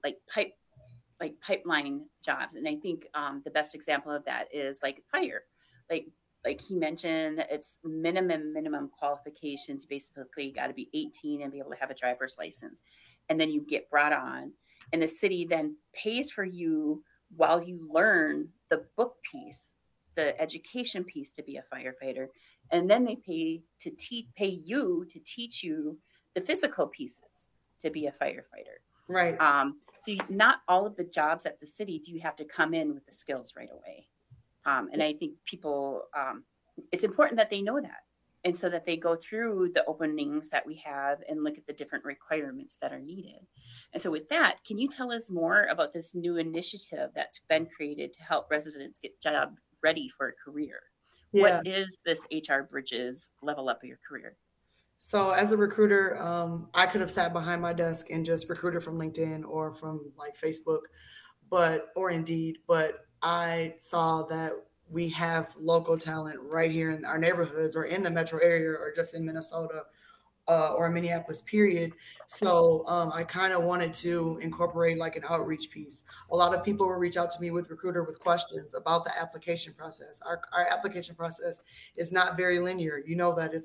[SPEAKER 25] pipeline jobs. And I think the best example of that is like fire. Like he mentioned, it's minimum qualifications. Basically, you got to be 18 and be able to have a driver's license. And then you get brought on, and the city then pays for you while you learn the book piece, the education piece to be a firefighter. And then they pay you to teach you the physical pieces to be a firefighter.
[SPEAKER 10] Right.
[SPEAKER 25] So not all of the jobs at the city do you have to come in with the skills right away. And I think people, it's important that they know that. And so that they go through the openings that we have and look at the different requirements that are needed. And so with that, can you tell us more about this new initiative that's been created to help residents get job ready for a career? Yes. What is this HR Bridges Level Up Your Career?
[SPEAKER 10] So as a recruiter, I could have sat behind my desk and just recruited from LinkedIn or from like Facebook, or Indeed, but I saw that we have local talent right here in our neighborhoods or in the metro area or just in Minnesota or Minneapolis, period. So I kind of wanted to incorporate like an outreach piece. A lot of people will reach out to me with Recruiter with questions about the application process. Our application process is not very linear. You know that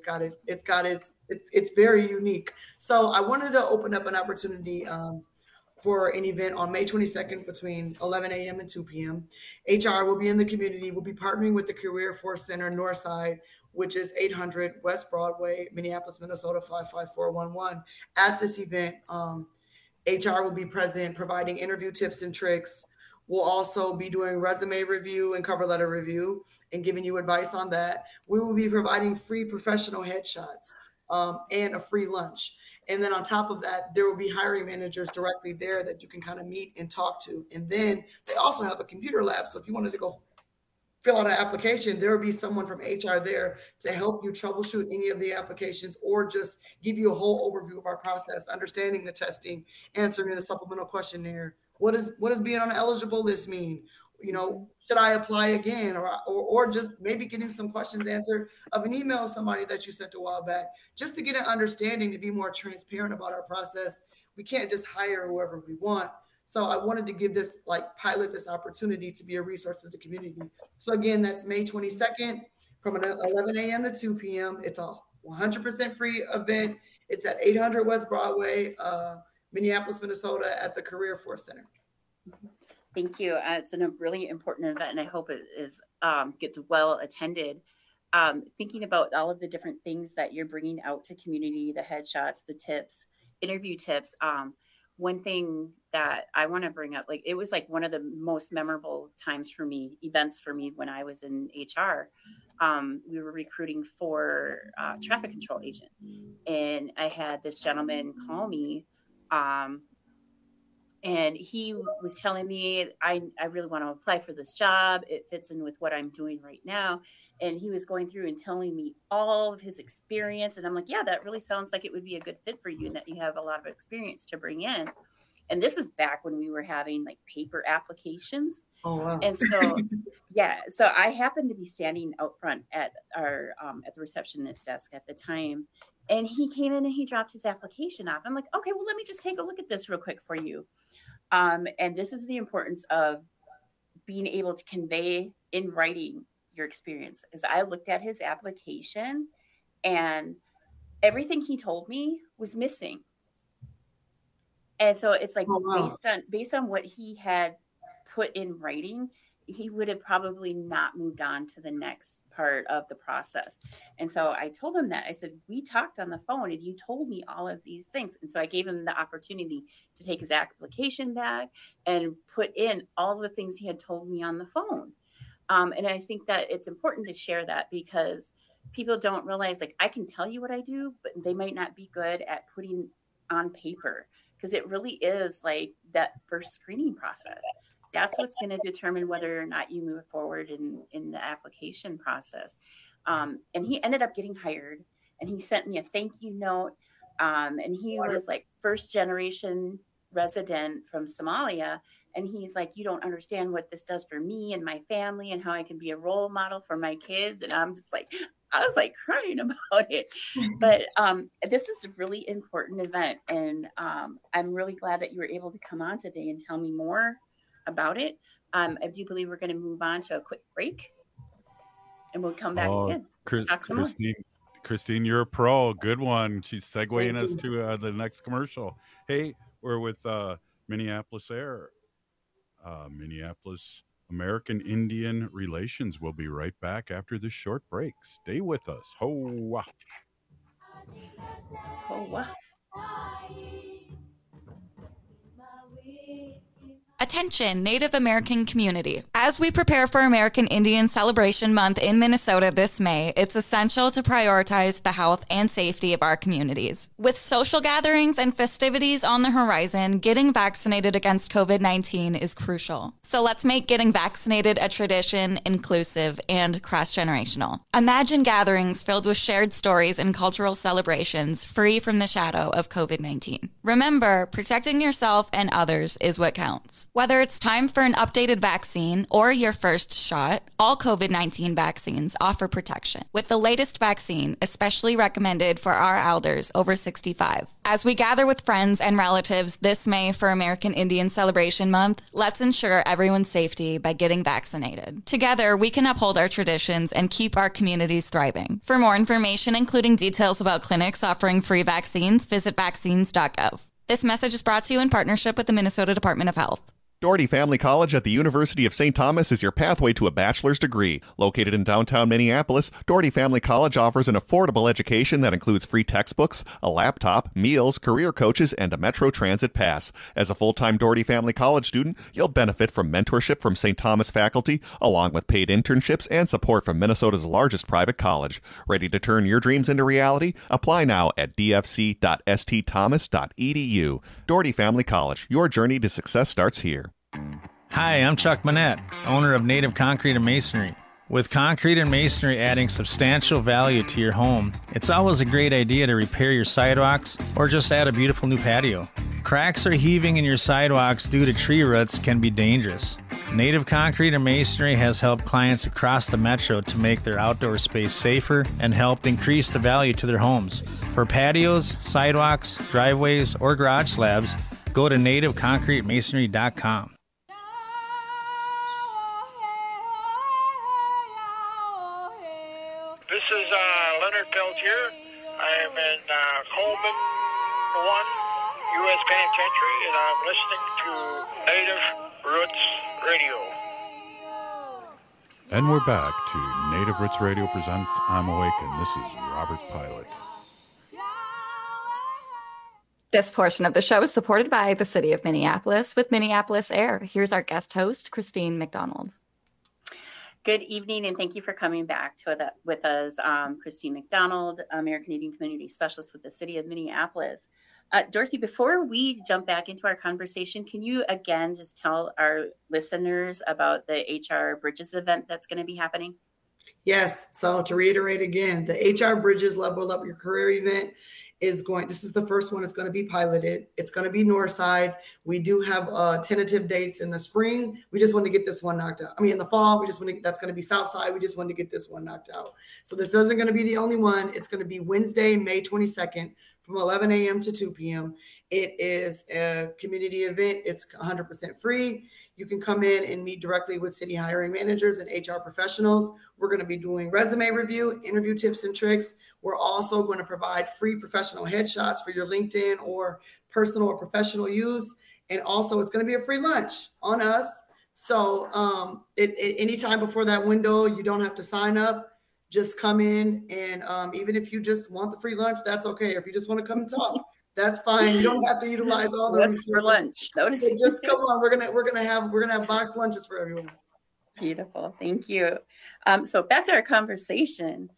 [SPEAKER 10] it's very unique. So I wanted to open up an opportunity for an event on May 22nd between 11 a.m. and 2 p.m. HR will be in the community. We'll be partnering with the Career Force Center Northside, which is 800 West Broadway, Minneapolis, Minnesota 55411. At this event, HR will be present, providing interview tips and tricks. We'll also be doing resume review and cover letter review and giving you advice on that. We will be providing free professional headshots and a free lunch. And then on top of that, there will be hiring managers directly there that you can kind of meet and talk to. And then they also have a computer lab. So if you wanted to go fill out an application, there will be someone from HR there to help you troubleshoot any of the applications or just give you a whole overview of our process, understanding the testing, answering the supplemental questionnaire. What does being on an eligible list mean? You know, should I apply again? Or just maybe getting some questions answered of an email of somebody that you sent a while back, just to get an understanding, to be more transparent about our process. We can't just hire whoever we want. So I wanted to give this, pilot this opportunity to be a resource to the community. So again, that's May 22nd from 11 a.m. to 2 p.m. It's a 100% free event. It's at 800 West Broadway, Minneapolis, Minnesota, at the Career Force Center.
[SPEAKER 25] Thank you. It's a really important event, and I hope it is gets well attended. Thinking about all of the different things that you're bringing out to community, the headshots, the tips, interview tips. One thing that I want to bring up, it was one of the most memorable events for me when I was in HR. We were recruiting for a traffic control agent, and I had this gentleman call me And he was telling me, I really want to apply for this job. It fits in with what I'm doing right now. And he was going through and telling me all of his experience. And I'm like, yeah, that really sounds like it would be a good fit for you and that you have a lot of experience to bring in. And this is back when we were having like paper applications.
[SPEAKER 10] Oh, wow.
[SPEAKER 25] And so, yeah, so I happened to be standing out front at our, at the receptionist desk at the time. And he came in and he dropped his application off. I'm like, okay, well, let me just take a look at this real quick for you. And this is the importance of being able to convey in writing your experience. As I looked at his application and everything he told me was missing. And so it's like,
[SPEAKER 10] oh, wow.
[SPEAKER 25] based on what he had put in writing, he would have probably not moved on to the next part of the process. And so I told him that. I said, we talked on the phone and you told me all of these things. And so I gave him the opportunity to take his application back and put in all the things he had told me on the phone. And I think that it's important to share that because people don't realize, like, I can tell you what I do, but they might not be good at putting on paper, because it really is like that first screening process. That's what's going to determine whether or not you move forward in the application process. And he ended up getting hired, and he sent me a thank you note. And he was like first generation resident from Somalia. And he's like, you don't understand what this does for me and my family and how I can be a role model for my kids. And I'm just like, I was like crying about it. But this is a really important event. And I'm really glad that you were able to come on today and tell me more about it. I do believe we're going to move on to a quick break, and we'll come back again. Talk some more.
[SPEAKER 6] Christine, you're a pro. Good one. She's segueing us to the next commercial. Hey, we're with Minneapolis Air, Minneapolis American Indian Relations. We'll be right back after this short break. Stay with us. Ho-wah.
[SPEAKER 25] Ho-wah.
[SPEAKER 24] Attention, Native American community. As we prepare for American Indian Celebration Month in Minnesota this May, it's essential to prioritize the health and safety of our communities. With social gatherings and festivities on the horizon, getting vaccinated against COVID-19 is crucial. So let's make getting vaccinated a tradition, inclusive, and cross-generational. Imagine gatherings filled with shared stories and cultural celebrations, free from the shadow of COVID-19. Remember, protecting yourself and others is what counts. Whether it's time for an updated vaccine or your first shot, all COVID-19 vaccines offer protection, with the latest vaccine especially recommended for our elders over 65. As we gather with friends and relatives this May for American Indian Celebration Month, let's ensure everyone's safety by getting vaccinated. Together, we can uphold our traditions and keep our communities thriving. For more information, including details about clinics offering free vaccines, visit vaccines.gov. This message is brought to you in partnership with the Minnesota Department of Health.
[SPEAKER 4] Doherty Family College at the University of St. Thomas is your pathway to a bachelor's degree. Located in downtown Minneapolis, Doherty Family College offers an affordable education that includes free textbooks, a laptop, meals, career coaches, and a Metro Transit pass. As a full-time Doherty Family College student, you'll benefit from mentorship from St. Thomas faculty, along with paid internships and support from Minnesota's largest private college. Ready to turn your dreams into reality? Apply now at dfc.stthomas.edu. Doherty Family College, your journey to success starts here.
[SPEAKER 5] Hi, I'm Chuck Manette, owner of Native Concrete and Masonry. With concrete and masonry adding substantial value to your home, it's always a great idea to repair your sidewalks or just add a beautiful new patio. Cracks or heaving in your sidewalks due to tree roots can be dangerous. Native Concrete and Masonry has helped clients across the metro to make their outdoor space safer and helped increase the value to their homes. For patios, sidewalks, driveways, or garage slabs, go to nativeconcretemasonry.com.
[SPEAKER 12] This is Leonard Peltier. I am in Coleman 1 U.S. Penitentiary, and I'm listening to Native Roots Radio.
[SPEAKER 6] And we're back to Native Roots Radio presents I'm Awakened. This is Robert Pilot.
[SPEAKER 24] This portion of the show is supported by the City of Minneapolis with Minneapolis Air. Here's our guest host, Christine McDonald.
[SPEAKER 25] Good evening, and thank you for coming back with us. Christine McDonald, American Indian Community Specialist with the City of Minneapolis. Dorothy, before we jump back into our conversation, can you again just tell our listeners about the HR Bridges event that's going to be happening?
[SPEAKER 10] Yes. So to reiterate again, the HR Bridges Level Up Your Career event this is the first one. It's going to be piloted. It's going to be Northside. We do have tentative dates in the spring. We just want to get this one knocked out. In the fall, that's going to be Southside. We just want to get this one knocked out. So this isn't going to be the only one. It's going to be Wednesday, May 22nd from 11 a.m. to 2 p.m. It is a community event. It's 100% free. You can come in and meet directly with city hiring managers and HR professionals. We're going to be doing resume review, interview tips and tricks. We're also going to provide free professional headshots for your LinkedIn or personal or professional use. And also it's going to be a free lunch on us. So anytime before that window, you don't have to sign up. Just come in, and even if you just want the free lunch, that's okay. If you just want to come and talk, that's fine. You don't have to utilize all the
[SPEAKER 25] resources for lunch. Notice.
[SPEAKER 10] So just come on. We're gonna have boxed lunches for everyone.
[SPEAKER 25] Beautiful, thank you. So back to our conversation.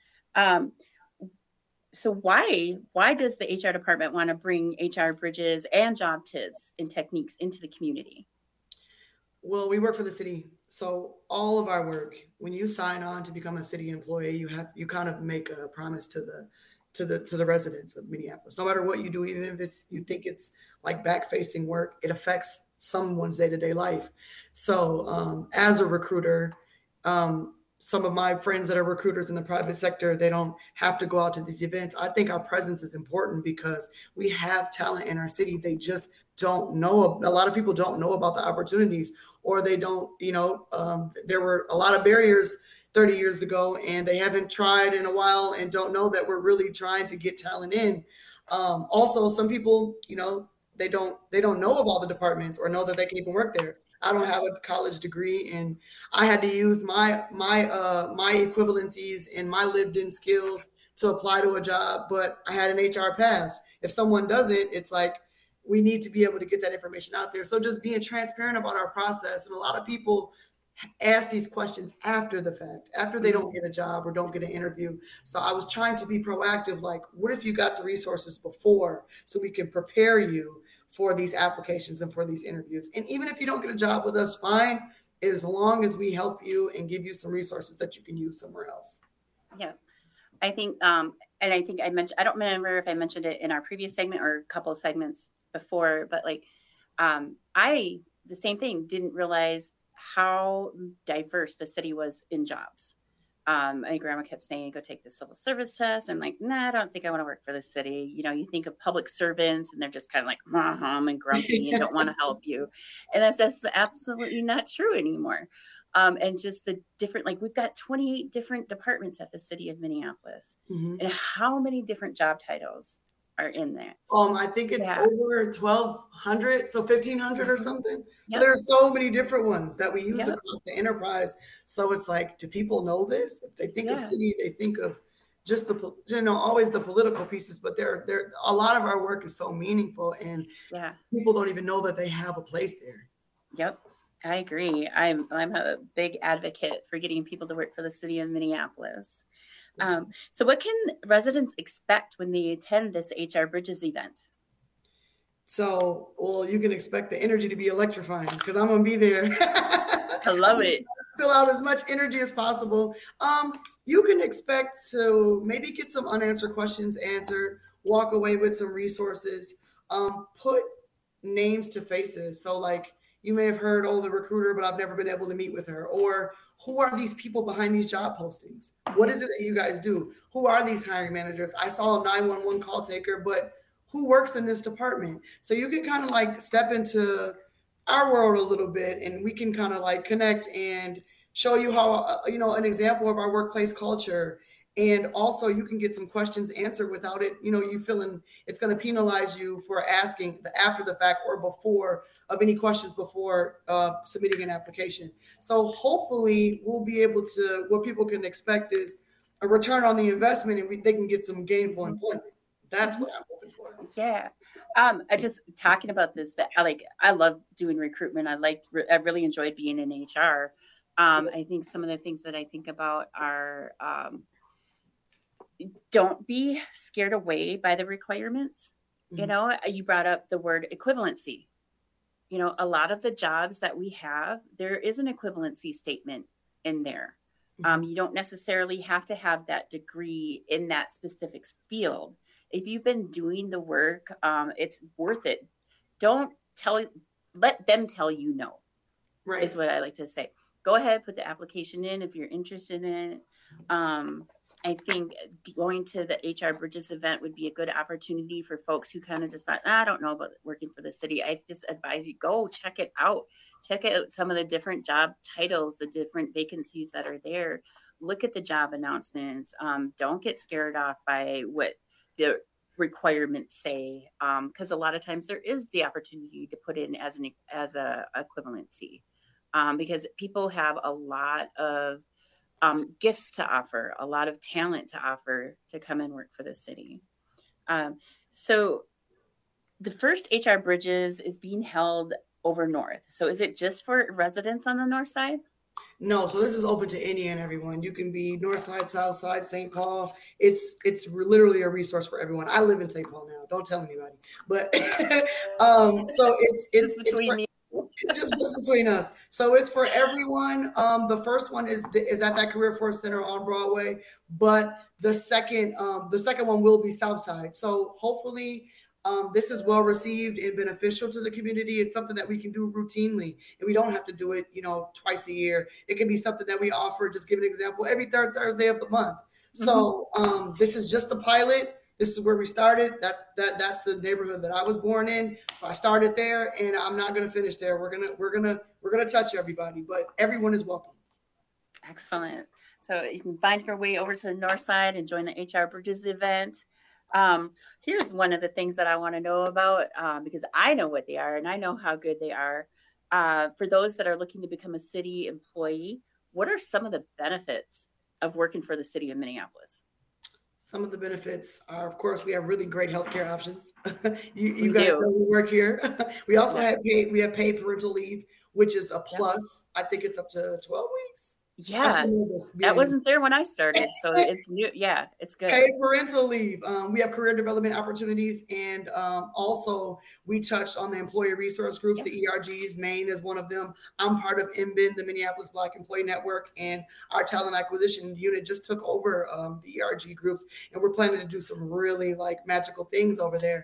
[SPEAKER 25] So why does the HR department want to bring HR Bridges and job tips and techniques into the community?
[SPEAKER 10] Well, we work for the city. So all of our work, when you sign on to become a city employee, you kind of make a promise to the residents of Minneapolis. No matter what you do, even if you think it's like back-facing work, it affects someone's day-to-day life. So as a recruiter, some of my friends that are recruiters in the private sector, they don't have to go out to these events. I think our presence is important because we have talent in our city. They just don't know. A lot of people don't know about the opportunities, or they don't, there were a lot of barriers 30 years ago and they haven't tried in a while and don't know that we're really trying to get talent in. Also, some people, they don't know of all the departments or know that they can even work there. I don't have a college degree, and I had to use my equivalencies and my lived-in skills to apply to a job, but I had an HR pass. If someone doesn't, it's like we need to be able to get that information out there. So just being transparent about our process. And a lot of people ask these questions after the fact, after they don't get a job or don't get an interview. So I was trying to be proactive, like, what if you got the resources before so we can prepare you for these applications and for these interviews? And even if you don't get a job with us, fine, as long as we help you and give you some resources that you can use somewhere else.
[SPEAKER 25] Yeah, I think, and I think I mentioned, I don't remember if I mentioned it in our previous segment or a couple of segments before, but like, the same thing, didn't realize how diverse the city was in jobs. My grandma kept saying, go take the civil service test. I'm like, nah, I don't think I want to work for the city. You think of public servants and they're just kind of like and grumpy and don't want to help you. And that's absolutely not true anymore. And just the different, like we've got 28 different departments at the city of Minneapolis. Mm-hmm. And how many different job titles are in there?
[SPEAKER 10] I think it's over 1,200, so 1,500 or something. Yep. So there are so many different ones that we use across the enterprise. So it's like, do people know this? If they think of city, they think of just always the political pieces, but there a lot of our work is so meaningful, and people don't even know that they have a place there.
[SPEAKER 25] Yep. I agree. I'm a big advocate for getting people to work for the city of Minneapolis. So what can residents expect when they attend this HR Bridges event?
[SPEAKER 10] So, well, you can expect the energy to be electrifying because I'm going to be there.
[SPEAKER 25] I love it.
[SPEAKER 10] Fill out as much energy as possible. You can expect to maybe get some unanswered questions answered, walk away with some resources, put names to faces. So like, you may have heard, the recruiter, but I've never been able to meet with her. Or who are these people behind these job postings? What is it that you guys do? Who are these hiring managers? I saw a 911 call taker, but who works in this department? So you can kind of like step into our world a little bit, and we can kind of like connect and show you how, an example of our workplace culture. And also you can get some questions answered without it, you feeling it's going to penalize you for asking after the fact or before of any questions before submitting an application. So hopefully we'll be able to, what people can expect is a return on the investment, and they can get some gainful employment. That's what I'm hoping for.
[SPEAKER 25] Yeah. I just talking about this, but I love doing recruitment. I really enjoyed being in HR. I think some of the things that I think about are don't be scared away by the requirements. You know, you brought up the word equivalency. You know, a lot of the jobs that we have, there is an equivalency statement in there. You don't necessarily have to have that degree in that specific field. If you've been doing the work, it's worth it. Let them tell you no,
[SPEAKER 10] right,
[SPEAKER 25] is what I like to say. Go ahead, put the application in if you're interested in it. I think going to the HR Bridges event would be a good opportunity for folks who kind of just thought, I don't know about working for the city. I just advise you go check it out. Check out some of the different job titles, the different vacancies that are there. Look at the job announcements. Don't get scared off by what the requirements say, because a lot of times there is the opportunity to put in as a equivalency, because people have a lot of gifts to offer, a lot of talent to offer to come and work for the city. So the first HR Bridges is being held over north. So is it just for residents on the north side?
[SPEAKER 10] No, so this is open to any and everyone. You can be north side, south side, St. Paul. It's literally a resource for everyone. I live in St. Paul now. Don't tell anybody. But so it's between me. just between us. So it's for everyone. The first one is at that Career Force Center on Broadway, but the second one will be Southside. So hopefully this is well received and beneficial to the community. It's something that we can do routinely, and we don't have to do it, twice a year. It can be something that we offer. Just give an example, every third Thursday of the month. So this is just the pilot. This is where we started. That's the neighborhood that I was born in. So I started there, and I'm not going to finish there. We're gonna touch everybody, but everyone is welcome.
[SPEAKER 25] Excellent. So you can find your way over to the north side and join the HR Bridges event. Here's one of the things that I want to know about, because I know what they are and I know how good they are. For those that are looking to become a city employee, what are some of the benefits of working for the city of Minneapolis?
[SPEAKER 10] Some of the benefits are, of course, we have really great healthcare options. you guys know who work here. We also have paid parental leave, which is a plus. I think it's up to 12 weeks.
[SPEAKER 25] Yeah, that wasn't there when I started, so it's new. Yeah, it's good.
[SPEAKER 10] Paid parental leave. We have career development opportunities, and also we touched on the employee resource groups, the ERGs. Maine is one of them. I'm part of MBIN, the Minneapolis Black Employee Network, and our talent acquisition unit just took over the ERG groups, and we're planning to do some really magical things over there.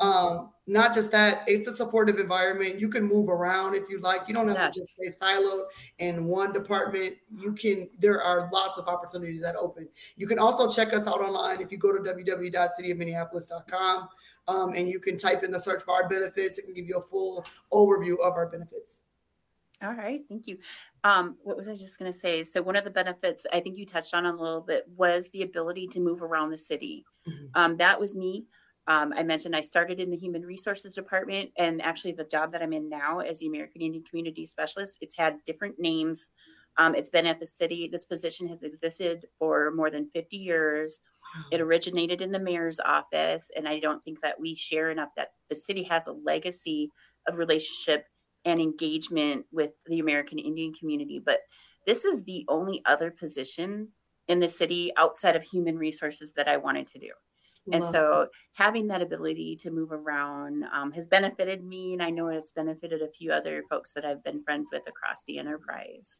[SPEAKER 10] Not just that, it's a supportive environment. You can move around if you like. You don't have to just stay siloed in one department. There are lots of opportunities that open. You can also check us out online if you go to www.cityofminneapolis.com, and you can type in the search bar benefits. It can give you a full overview of our benefits.
[SPEAKER 25] All right, thank you. What was I just going to say? So one of the benefits I think you touched on a little bit was the ability to move around the city. That was me. I mentioned I started in the Human Resources Department, and actually the job that I'm in now as the American Indian Community Specialist, it's had different names. It's been at the city. This position has existed for more than 50 years. It originated in the mayor's office, and I don't think that we share enough that the city has a legacy of relationship and engagement with the American Indian community. But this is the only other position in the city outside of human resources that I wanted to do. And so having that ability to move around has benefited me, and I know it's benefited a few other folks that I've been friends with across the enterprise.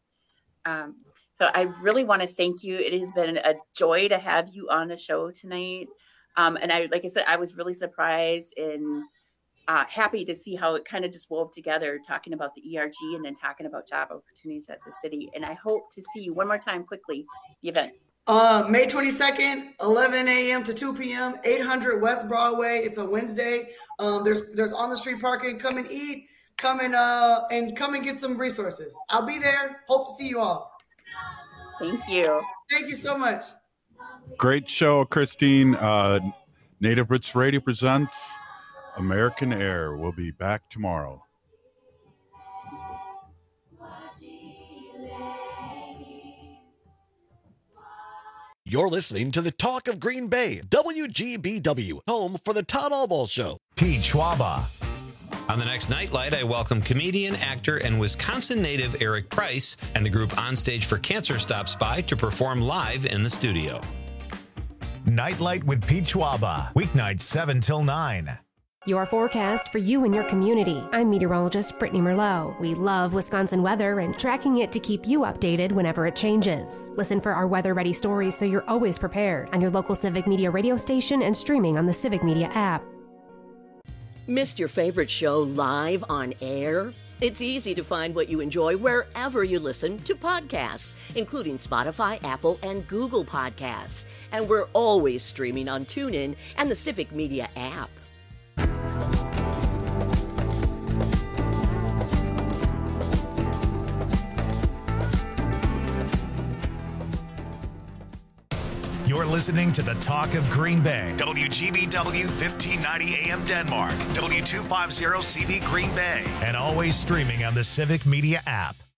[SPEAKER 25] So I really want to thank you. It has been a joy to have you on the show tonight. And like I said, I was really surprised and happy to see how it kind of just wove together, talking about the ERG and then talking about job opportunities at the city. And I hope to see you one more time quickly, the event.
[SPEAKER 10] May 22nd, 11 a.m. to 2 p.m., 800 West Broadway. It's a Wednesday. There's on the street parking. Come and eat. Come and get some resources. I'll be there. Hope to see you all.
[SPEAKER 25] Thank you.
[SPEAKER 10] Thank you so much.
[SPEAKER 6] Great show, Christine. Native Roots Radio presents American Air. We'll be back tomorrow.
[SPEAKER 22] You're listening to the Talk of Green Bay, WGBW, home for the Todd Albaugh Show.
[SPEAKER 1] Pete Schwaba.
[SPEAKER 11] On the next Nightlight, I welcome comedian, actor, and Wisconsin native Eric Price, and the group Onstage for Cancer stops by to perform live in the studio.
[SPEAKER 1] Nightlight with Pete Schwaba, weeknights 7 till 9.
[SPEAKER 7] Your forecast for you and your community. I'm meteorologist Brittany Merlot. We love Wisconsin weather and tracking it to keep you updated whenever it changes. Listen for our weather-ready stories so you're always prepared on your local Civic Media radio station and streaming on the Civic Media app.
[SPEAKER 17] Missed your favorite show live on air? It's easy to find what you enjoy wherever you listen to podcasts, including Spotify, Apple, and Google Podcasts. And we're always streaming on TuneIn and the Civic Media app.
[SPEAKER 1] You're listening to the Talk of Green Bay. WGBW 1590 AM Denmark. W250 CV Green Bay. And always streaming on the Civic Media app.